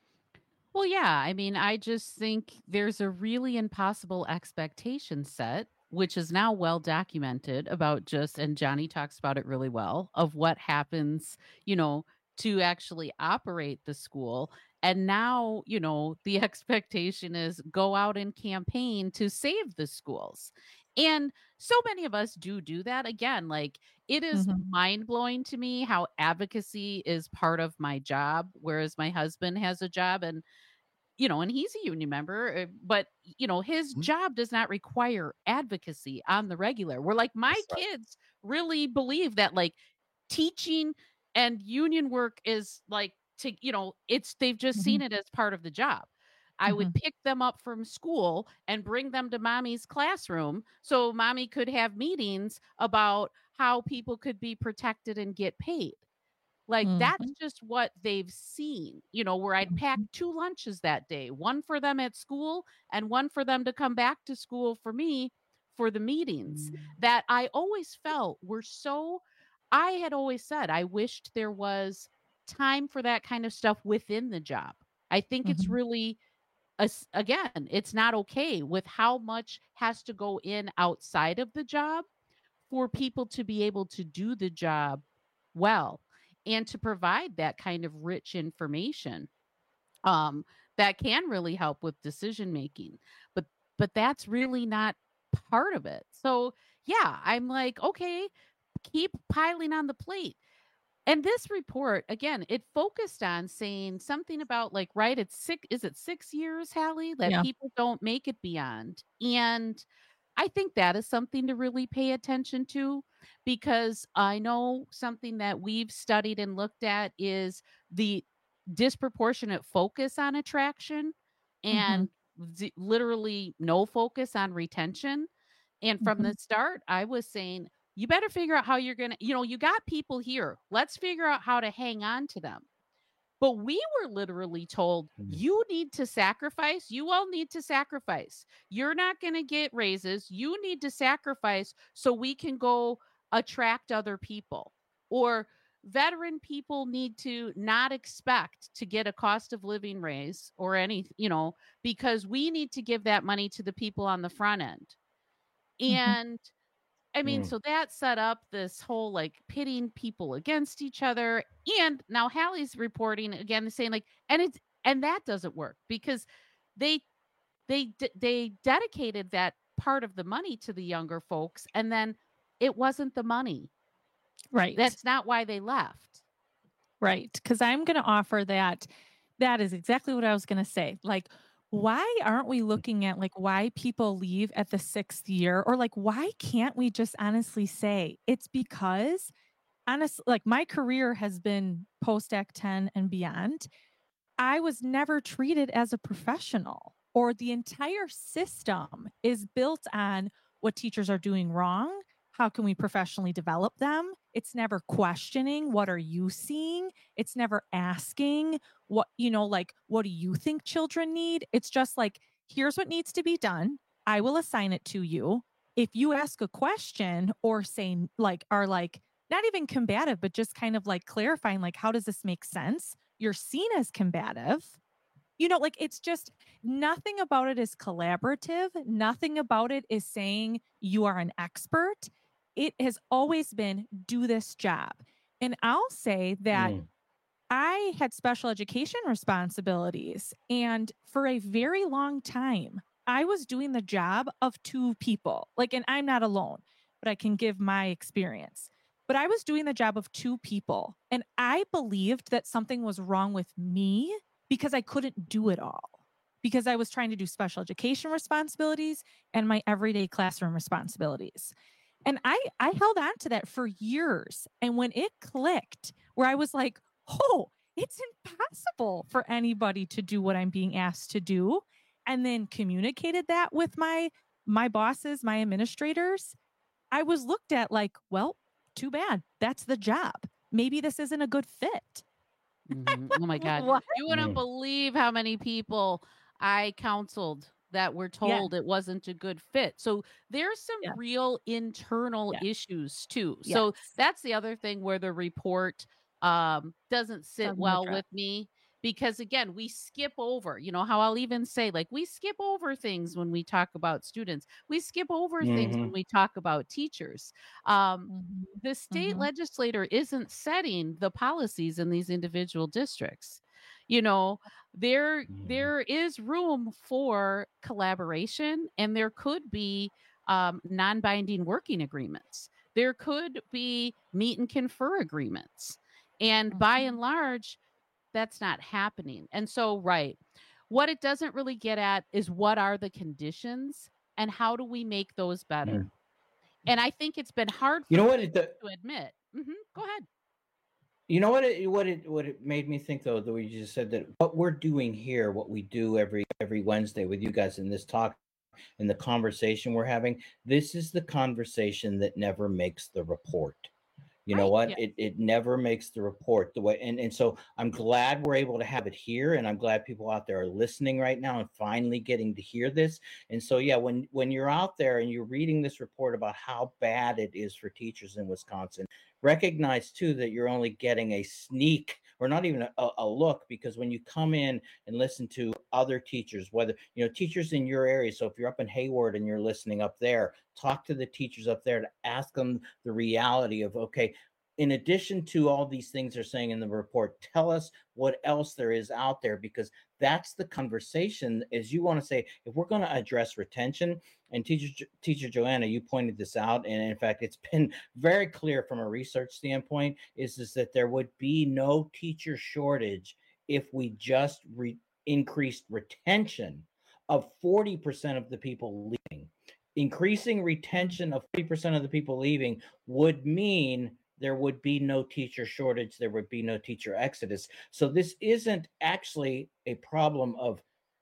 Well, yeah. I mean, I just think there's a really impossible expectation set, which is now well documented about just, and Johnny talks about it really well, of what happens, you know, to actually operate the school. And now, you know, the expectation is go out and campaign to save the schools. And so many of us do do that. Again, like it is mm-hmm. mind blowing to me how advocacy is part of my job, whereas my husband has a job and, you know, and he's a union member, but, you know, his mm-hmm. job does not require advocacy on the regular. We're like, my That's kids right. really believe that like teaching and union work is like, to, you know, it's, they've just mm-hmm. seen it as part of the job. I mm-hmm. would pick them up from school and bring them to mommy's classroom so mommy could have meetings about how people could be protected and get paid. Like mm-hmm. that's just what they've seen, you know, where I'd pack two lunches that day, one for them at school and one for them to come back to school for me for the meetings mm-hmm. that I always felt were so, I had always said, I wished there was time for that kind of stuff within the job. I think mm-hmm. it's really, a, again, it's not okay with how much has to go in outside of the job for people to be able to do the job well and to provide that kind of rich information um, that can really help with decision making. But but that's really not part of it. So yeah, I'm like, okay, keep piling on the plate. And this report, again, it focused on saying something about like, right, it's six, is it six years, Hallie, that yeah. people don't make it beyond. And I think that is something to really pay attention to, because I know something that we've studied and looked at is the disproportionate focus on attraction and mm-hmm. z- literally no focus on retention. And from mm-hmm. the start, I was saying, you better figure out how you're going to, you know, you got people here. Let's figure out how to hang on to them. But we were literally told, you need to sacrifice. You all need to sacrifice. You're not going to get raises. You need to sacrifice so we can go attract other people. Or veteran people need to not expect to get a cost of living raise or any, you know, because we need to give that money to the people on the front end. And mm-hmm. I mean, mm. so that set up this whole like pitting people against each other. And now Hallie's reporting again, saying like, and it's, and that doesn't work because they, they, they dedicated that part of the money to the younger folks. And then it wasn't the money.
Right.
That's not why they left.
Right. Cause I'm going to offer that. That is exactly what I was going to say. Like, why aren't we looking at like why people leave at the sixth year, or like, why can't we just honestly say it's because honestly, like my career has been post Act ten and beyond. I was never treated as a professional, or the entire system is built on what teachers are doing wrong. How can we professionally develop them? It's never questioning, what are you seeing? It's never asking what, you know, like, what do you think children need? It's just like, here's what needs to be done. I will assign it to you. If you ask a question or say like, are like, not even combative, but just kind of like clarifying, like, how does this make sense? you're seen as combative. You know, like it's just nothing about it is collaborative. Nothing about it is saying you are an expert. It has always been do this job. And I'll say that mm. I had special education responsibilities. And for a very long time, I was doing the job of two people. Like, and I'm not alone, but I can give my experience. But I was doing the job of two people. And I believed that something was wrong with me because I couldn't do it all. Because I was trying to do special education responsibilities and my everyday classroom responsibilities. And I, I held on to that for years. And when it clicked, where I was like, oh, it's impossible for anybody to do what I'm being asked to do, and then communicated that with my my bosses, my administrators, I was looked at like, well, too bad. That's the job. Maybe this isn't a good fit.
Mm-hmm. Oh my God.
What?
You wouldn't believe how many people I counseled that were told yeah. it wasn't a good fit. So there's some yeah. real internal yeah. issues too. Yes. So that's the other thing where the report um, doesn't sit Doesn't well with me. Because again, we skip over, you know, how I'll even say, like, we skip over things when we talk about students. We skip over mm-hmm. things when we talk about teachers. Um, mm-hmm. The state mm-hmm. legislator isn't setting the policies in these individual districts. You know, there mm-hmm. there is room for collaboration, and there could be um, non-binding working agreements. There could be meet and confer agreements. And mm-hmm. by and large, that's not happening. And so, right, what it doesn't really get at is what are the conditions and how do we make those better? Mm. And I think it's been hard for
you know what it, the,
to admit. Mm-hmm. Go ahead.
You know what it what it what it made me think though, that we just said that what we're doing here, what we do every every Wednesday with you guys in this talk, in the conversation we're having, this is the conversation that never makes the report. You know right, what? Yeah. It it never makes the report the way, and, and so I'm glad we're able to have it here, and I'm glad people out there are listening right now and finally getting to hear this. And so, yeah, when when you're out there and you're reading this report about how bad it is for teachers in Wisconsin, recognize too that you're only getting a sneak or not even a, a look, because when you come in and listen to other teachers, whether, you know, teachers in your area. So if you're up in Hayward and you're listening up there, talk to the teachers up there to ask them the reality of, okay, in addition to all these things they're saying in the report, tell us what else there is out there, because that's the conversation. Is you want to say, if we're going to address retention, and teacher, teacher Joanna, you pointed this out, and in fact, it's been very clear from a research standpoint, is, is that there would be no teacher shortage if we just re- increased retention of forty percent of the people leaving. Increasing retention of forty percent of the people leaving would mean there would be no teacher shortage. There would be no teacher exodus. So this isn't actually a problem of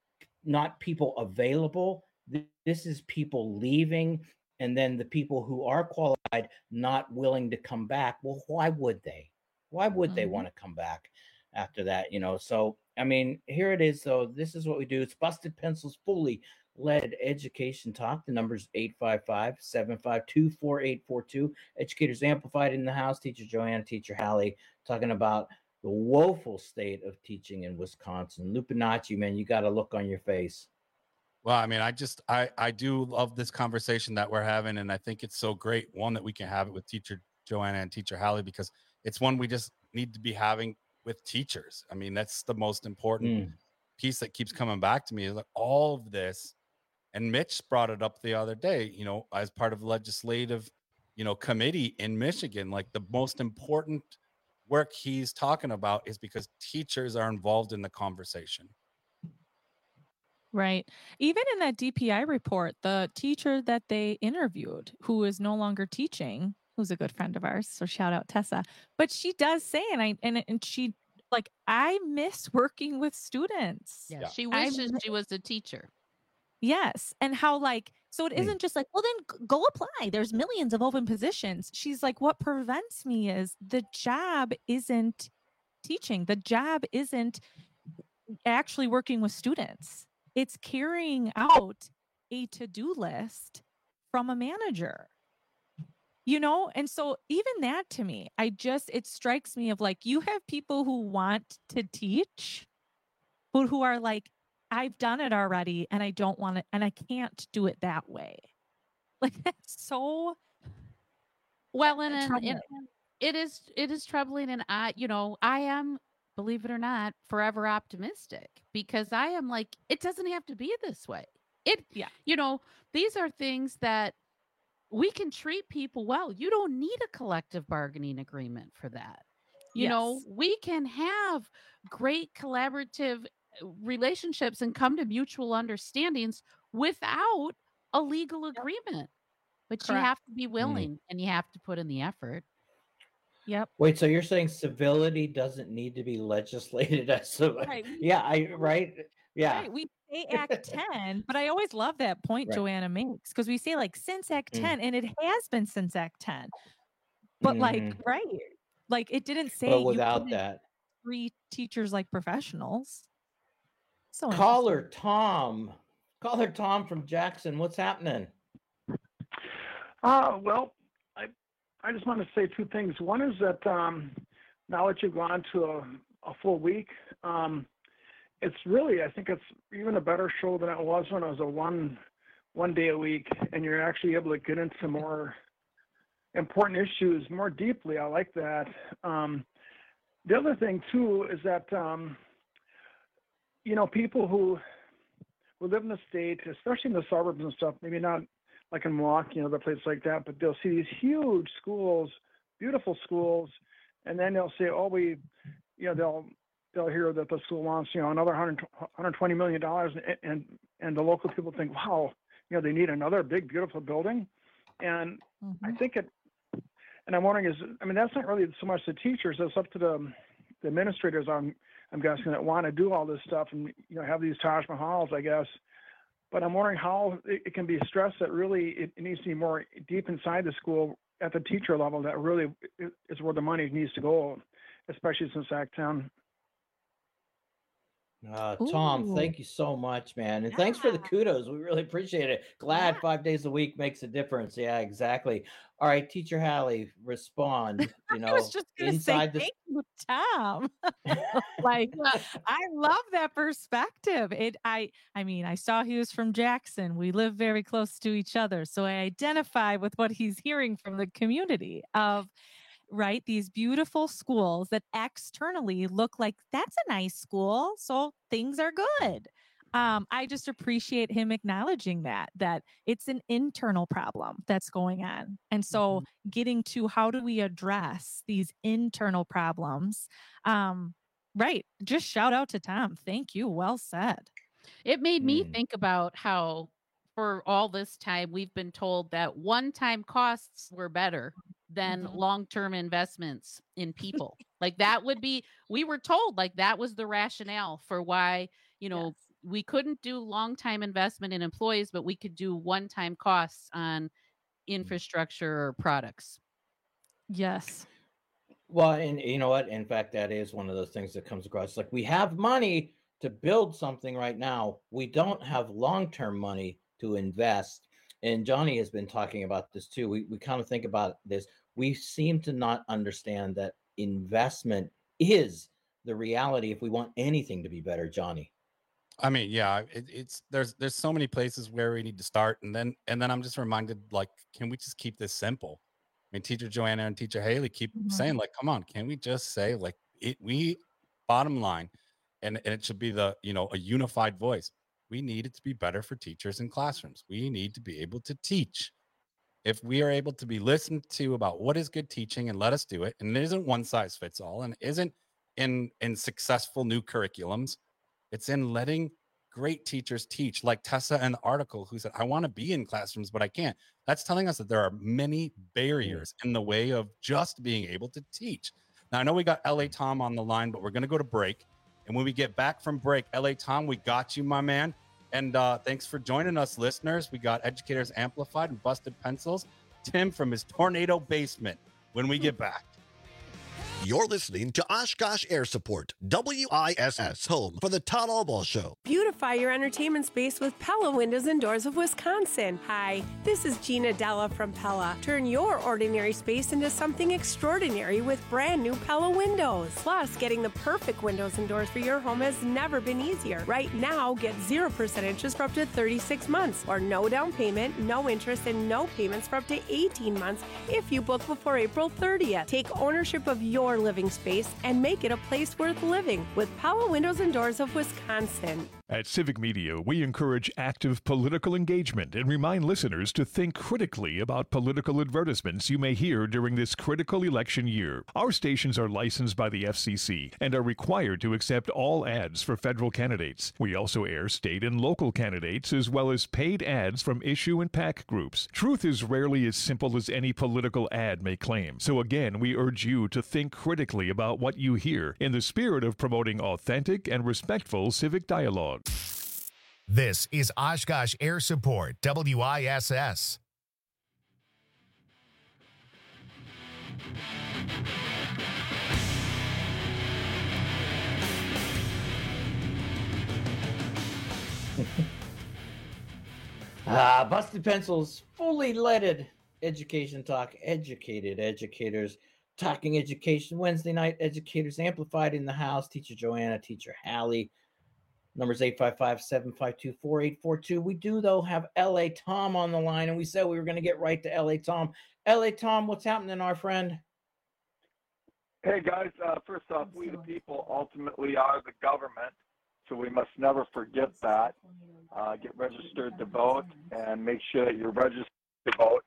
not people available. This is people leaving, and then the people who are qualified not willing to come back. Well, why would they? Why would mm-hmm. they want to come back after that? You know, so, I mean, here it is, though. This is what we do. It's Busted Pencils Fully Led Education Talk. The number's eight five five, seven five two, four eight four two. Educators Amplified in the house. Teacher Joanna, Teacher Hallie, talking about the woeful state of teaching in Wisconsin. Lupinacci, man, you got a look on your face.
Well, I mean, I just, I, I do love this conversation that we're having. And I think it's so great, one, that we can have it with Teacher Joanna and Teacher Hallie, because it's one we just need to be having with teachers. I mean, that's the most important mm. piece that keeps coming back to me, is like all of this. And Mitch brought it up the other day, you know, as part of legislative, you know, committee in Michigan, like the most important work he's talking about is because teachers are involved in the conversation.
Right. Even in that D P I report, the teacher that they interviewed, who is no longer teaching, who's a good friend of ours, so shout out Tessa, but she does say, and I, and, and she, like, I miss working with students.
Yeah, yeah. She wishes I, she was a teacher.
Yes. And how, like, so it isn't just like, well, then go apply. There's millions of open positions. She's like, what prevents me is the job isn't teaching. The job isn't actually working with students. It's carrying out a to-do list from a manager. You know, and so even that to me, I just, it strikes me of like, you have people who want to teach, but who are like, I've done it already and I don't want it and I can't do it that way. Like that's so
well, and, and, and it is, it is troubling. And I, you know, I am, believe it or not, forever optimistic because I am like, it doesn't have to be this way. It,
yeah,
you know, these are things that we can treat people well. You don't need a collective bargaining agreement for that. You
Yes.
know, we can have great collaborative relationships and come to mutual understandings without a legal agreement. But you
Correct.
have to be willing and you have to put in the effort.
Yep.
Wait, so you're saying civility doesn't need to be legislated as a
Right.
yeah, I right? Yeah.
Right. We say Act ten, but I always love that point
Right.
Joanna makes because we say like since Act
Mm.
ten, and it has been since Act ten. But like,
Mhm.
right. Like it didn't say
But
you
without
couldn't
that,
treat teachers like professionals. So
caller Tom, caller Tom from Jackson, what's happening?
Uh, well, I I just want to say two things. One is that um, now that you've gone to a, a full week, um, it's really, I think it's even a better show than it was when it was a one one day a week, and you're actually able to get into more important issues more deeply. I like that. Um, the other thing too is that um, you know, people who who live in the state, especially in the suburbs and stuff, maybe not like in Milwaukee and other places like that, but they'll see these huge schools, beautiful schools, and then they'll say, oh, we, you know, they'll they'll hear that the school wants, you know, another one hundred twenty million dollars, and, and and the local people think, wow, you know, they need another big, beautiful building. And
mm-hmm.
I think it, and I'm wondering is, I mean, that's not really so much the teachers, it's up to the, the administrators, I'm, I'm guessing, that want to do all this stuff and, you know, have these Taj Mahals, I guess. But I'm wondering how it, it can be stressed that really it, it needs to be more deep inside the school at the teacher level that really is where the money needs to go, especially since Act ten.
Uh, Tom,
Ooh.
thank you so much, man. And thanks for the kudos. We really appreciate it. Glad five days a week makes a difference. Yeah, exactly. All right, Teacher Hallie, respond. You know,
I was just going to say
inside the
thank you, Tom. Like I love that perspective. It I I mean, I saw he was from Jackson. We live very close to each other. So I identify with what he's hearing from the community of right these beautiful schools that externally look like that's a nice school, so things are good. um I just appreciate him acknowledging that that it's an internal problem that's going on, and so mm-hmm. getting to how do we address these internal problems. um right just shout out to Tom. Thank you, well said.
It made me
Mm.
think about how for all this time we've been told that one-time costs were better than
Mhm.
long-term investments in people. Like that would be, we were told like that was the rationale for why, you know,
Yes.
we couldn't do long-time investment in employees, but we could do one-time costs on infrastructure or products.
Yes.
Well, and you know what? In fact, that is one of those things that comes across. Like we have money to build something right now. We don't have long-term money to invest. And Johnny has been talking about this too. We we kind of think about this. We seem to not understand that investment is the reality if we want anything to be better, Johnny.
I mean, yeah, it, it's there's there's so many places where we need to start, and then and then I'm just reminded, like, can we just keep this simple? I mean, Teacher Joanna and Teacher Haley keep
Mhm.
saying, like, come on, can we just say, like, it? We bottom line, and and it should be the you know a unified voice. We need it to be better for teachers in classrooms. We need to be able to teach. If we are able to be listened to about what is good teaching and let us do it, and it isn't one size fits all, and it isn't in in successful new curriculums. It's in letting great teachers teach, like Tessa in the article, who said, I want to be in classrooms, but I can't. That's telling us that there are many barriers in the way of just being able to teach. Now, I know we got L A Tom on the line, but we're going to go to break. And when we get back from break, L A Tom, we got you, my man. And uh, thanks for joining us, listeners. We got Educators Amplified and Busted Pencils. Tim from his tornado basement when we get back.
You're listening to Oshkosh Air Support, W I S S, home for the Todd Albaugh Show.
Beautify your entertainment space with Pella Windows and Doors of Wisconsin. Hi, this is Gina Della from Pella. Turn your ordinary space into something extraordinary with brand new Pella windows. Plus, getting the perfect windows and doors for your home has never been easier. Right now, get zero percent interest for up to thirty-six months, or no down payment, no interest, and no payments for up to eighteen months if you book before April thirtieth. Take ownership of your living space and make it a place worth living with Pella Windows and Doors of Wisconsin.
At Civic Media, we encourage active political engagement and remind listeners to think critically about political advertisements you may hear during this critical election year. Our stations are licensed by the F C C and are required to accept all ads for federal candidates. We also air state and local candidates as well as paid ads from issue and PAC groups. Truth is rarely as simple as any political ad may claim. So again, we urge you to think critically about what you hear in the spirit of promoting authentic and respectful civic dialogue.
This is Oshkosh Air Support, W I S S.
Ah, Busted Pencils, fully leaded education talk, educated educators talking education. Wednesday night, educators amplified in the house. Teacher Joanna, Teacher Hallie. Numbers eight five five, seven five two, four eight four two. We do, though, have L A Tom on the line, and we said we were going to get right to L A Tom. L A Tom, what's happening, our friend?
Hey, guys. Uh, first off, we the people ultimately are the government, so we must never forget that. Uh, get registered to vote and make sure that you're registered to vote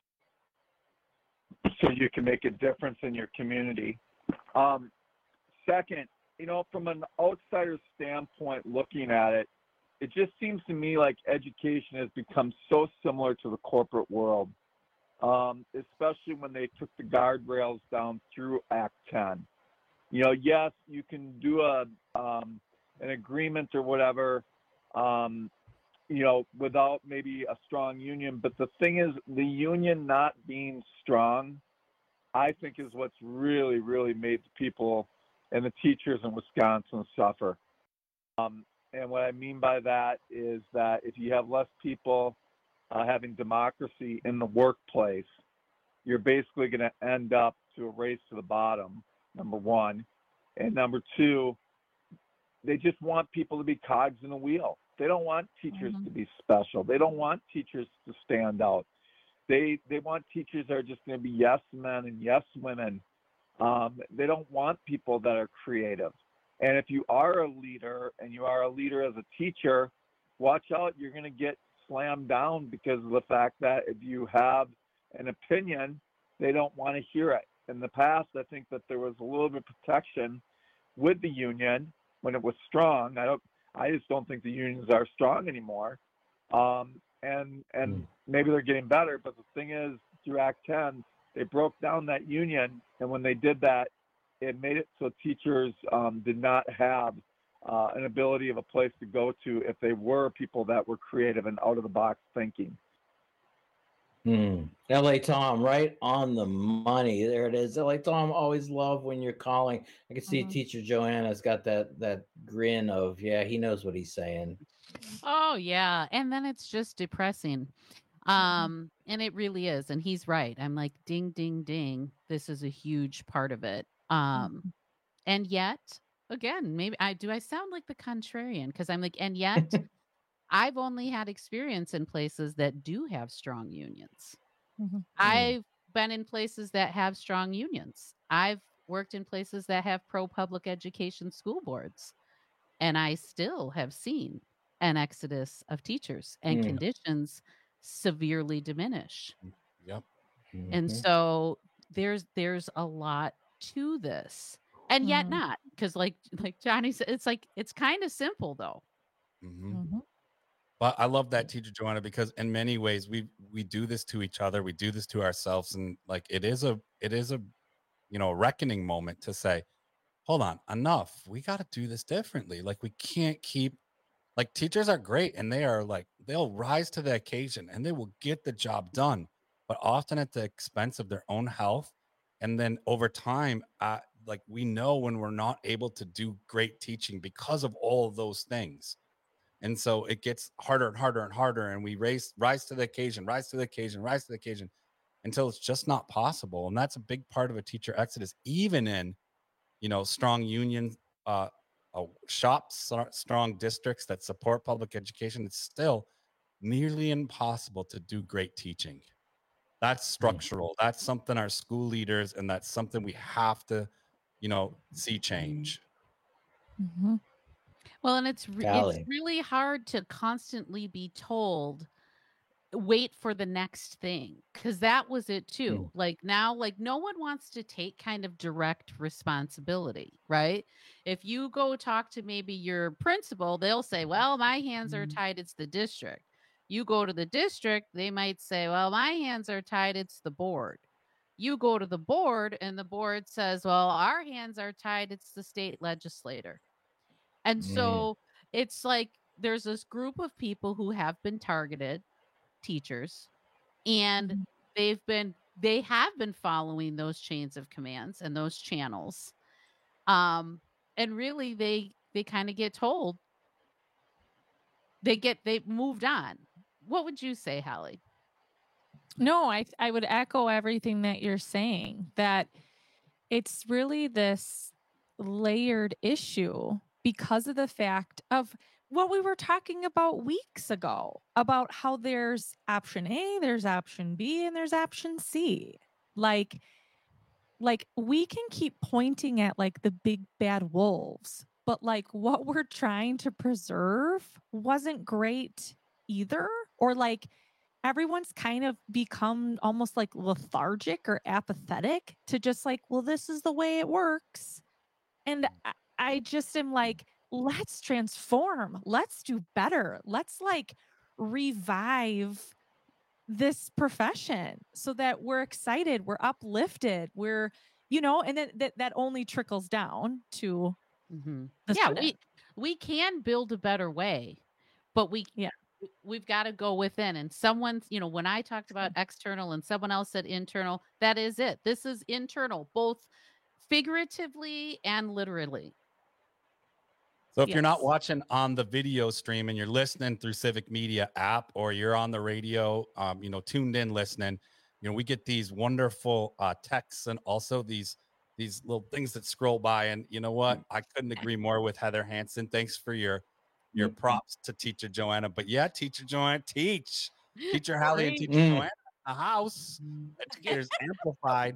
so you can make a difference in your community. Um, second, you know, from an outsider's standpoint looking at it, it just seems to me like education has become so similar to the corporate world, um, especially when they took the guardrails down through Act ten. You know, yes, you can do a um, an agreement or whatever, um, you know, without maybe a strong union. But the thing is, the union not being strong, I think, is what's really, really made the people and the teachers in Wisconsin suffer. Um, and what I mean by that is that if you have less people uh, having democracy in the workplace, you're basically going to end up to a race to the bottom, number one. And number two, they just want people to be cogs in a wheel. They don't want teachers mm-hmm. to be special. They don't want teachers to stand out. They, they want teachers that are just going to be yes men and yes women. Um, they don't want people that are creative. And if you are a leader and you are a leader as a teacher, watch out, you're going to get slammed down because of the fact that if you have an opinion, they don't want to hear it. In the past, I think that there was a little bit of protection with the union when it was strong. I don't, I just don't think the unions are strong anymore. Um, and and mm. maybe they're getting better, but the thing is, through Act ten, they broke down that union, and when they did that, it made it so teachers um, did not have uh, an ability of a place to go to if they were people that were creative and out-of-the-box thinking.
Hmm. L A Tom, right on the money. There it is. L A Tom, always love when you're calling. I can see mm-hmm. Teacher Joanna's got that that grin of, yeah, he knows what he's saying.
Oh, yeah. And then it's just depressing. Um, and it really is. And he's right. I'm like, ding, ding, ding. This is a huge part of it. Um, and yet, again, maybe I do I sound like the contrarian because I'm like, and yet I've only had experience in places that do have strong unions. Mm-hmm. I've been in places that have strong unions. I've worked in places that have pro public education school boards. And I still have seen an exodus of teachers and mm. conditions severely diminish.
Yep.
Mm-hmm. And so there's there's a lot to this. And yet mm. not. Because like like Johnny said, it's like it's kind of simple though.
Mm-hmm. Mm-hmm. But I love that, Teacher Joanna, because in many ways we we do this to each other, we do this to ourselves, and like it is a it is a you know reckoning moment to say, hold on, enough. We got to do this differently. Like we can't keep like teachers are great and they are like they'll rise to the occasion and they will get the job done, but often at the expense of their own health. And then over time, uh, like we know when we're not able to do great teaching because of all of those things. And so it gets harder and harder and harder. And we raise, rise to the occasion, rise to the occasion, rise to the occasion until it's just not possible. And that's a big part of a teacher exodus, even in, you know, strong union uh, uh, shops, strong districts that support public education. It's still nearly impossible to do great teaching. That's structural. That's something our school leaders, and that's something we have to, you know, see change.
Mm-hmm. Well, and it's re-
Golly.
it's really hard to constantly be told, wait for the next thing, because that was it too. Mm. Like now, like no one wants to take kind of direct responsibility, right? If you go talk to maybe your principal, they'll say, well, my hands are tied, it's the district. You go to the district, they might say, well, my hands are tied, it's the board. You go to the board and the board says, well, our hands are tied, it's the state legislator. And mm. so it's like there's this group of people who have been targeted, teachers, and mm. they've been they have been following those chains of commands and those channels. Um, and really they they kind of get told they get they moved on. What would you say, Hallie?
No, I I would echo everything that you're saying, that it's really this layered issue because of the fact of what we were talking about weeks ago, about how there's option A, there's option B, and there's option C. Like, like we can keep pointing at like the big bad wolves, but like what we're trying to preserve wasn't great either. Or like everyone's kind of become almost like lethargic or apathetic to just like, well, this is the way it works. And I, I just am like, let's transform. Let's do better. Let's like revive this profession so that we're excited, we're uplifted, we're, you know, and then that, that only trickles down to
mm-hmm.
the
yeah,
student.
we we can build a better way, but we
yeah.
we've got to go within. And someone's, you know, when I talked about external and someone else said internal, that is it. This is internal, both figuratively and literally.
So if
yes.
you're not watching on the video stream and you're listening through Civic Media app, or you're on the radio, um, you know, tuned in listening, you know, we get these wonderful uh, texts and also these these little things that scroll by. And you know what? I couldn't agree more with Heather Hansen. Thanks for your your props to Teacher Joanna. But yeah, Teacher Joanna, teach. Teacher Hallie and Teacher mm. Joanna in the house. Educators Amplified.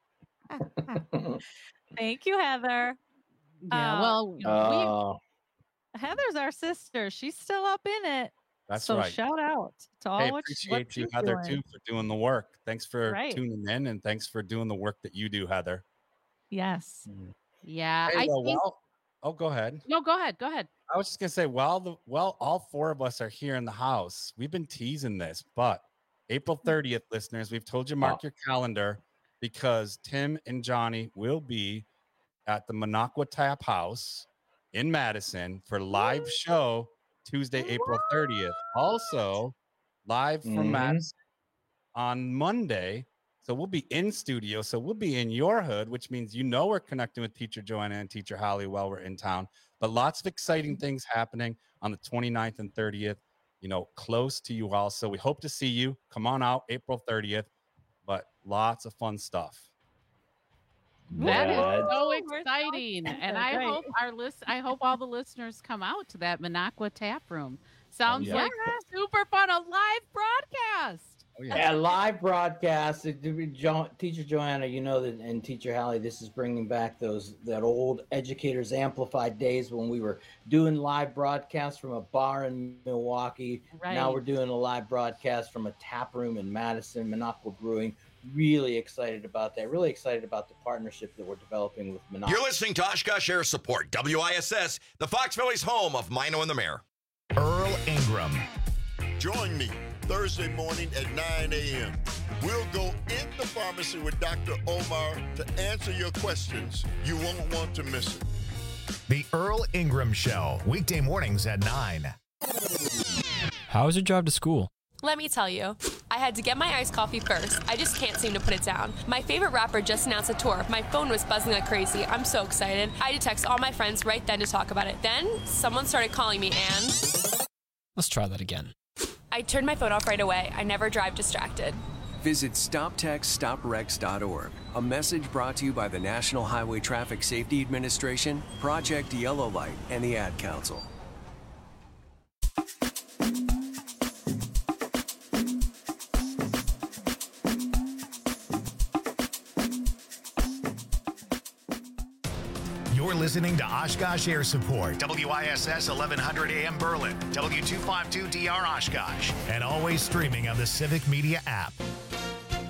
Thank you, Heather.
Yeah,
uh,
well,
uh,
we, Heather's our sister. She's still up in it.
That's
so
right.
Shout out to all
hey,
what,
appreciate
what
you,
she's
Heather,
doing.
too, for doing the work. Thanks for
right.
tuning in, and thanks for doing the work that you do, Heather.
Yes.
Yeah.
Hey,
I
well,
think...
well, oh, go ahead.
No, go ahead. Go ahead.
I was just gonna say, well, the well, all four of us are here in the house. We've been teasing this, but April thirtieth, listeners, we've told you mark oh. your calendar, because Tim and Johnny will be at the Minocqua Tap House in Madison for live show Tuesday, April thirtieth. Also, live from mm-hmm. Madison on Monday. So we'll be in studio. So we'll be in your hood, which means you know we're connecting with Teacher Joanna and Teacher Hallie while we're in town. But lots of exciting things happening on the twenty-ninth and thirtieth, you know, close to you all. So we hope to see you. Come on out April thirtieth. But lots of fun stuff.
That
yeah.
is so exciting. And I right. hope our list I hope all the listeners come out to that Minocqua Tap Room. Sounds oh, yeah. like super fun, a live broadcast.
Oh, yeah. yeah, live broadcast. Jo- Teacher Joanna, you know that, and Teacher Hallie, this is bringing back those that old Educators Amplified days when we were doing live broadcasts from a bar in Milwaukee.
Right.
Now we're doing a live broadcast from a tap room in Madison, Minocqua Brewing. Really excited about that. Really excited about the partnership that we're developing with Minocqua.
You're listening to Oshkosh Air Support, W I S S, the Fox Valley's home of Mino and the Mayor.
Earl Ingram.
Join me Thursday morning at nine a.m. We'll go in the pharmacy with Doctor Omar to answer your questions. You won't want to miss it.
The Earl Ingram Show, weekday mornings at nine.
How is your drive to school?
Let me tell you.
I had to get my iced coffee first. I just can't seem to put it down. My favorite rapper just announced a tour. My phone was buzzing like crazy. I'm so excited. I had to text all my friends right then to talk about it. Then, someone started calling me and...
Let's try that again.
I turned my phone off right away. I never drive distracted.
Visit stop text stop wrecks dot org. A message brought to you by the National Highway Traffic Safety Administration, Project Yellow Light, and the Ad Council.
You're listening to Oshkosh Air Support, W I S S eleven hundred A M Berlin, W two fifty-two D R Oshkosh, and always streaming on the Civic Media app.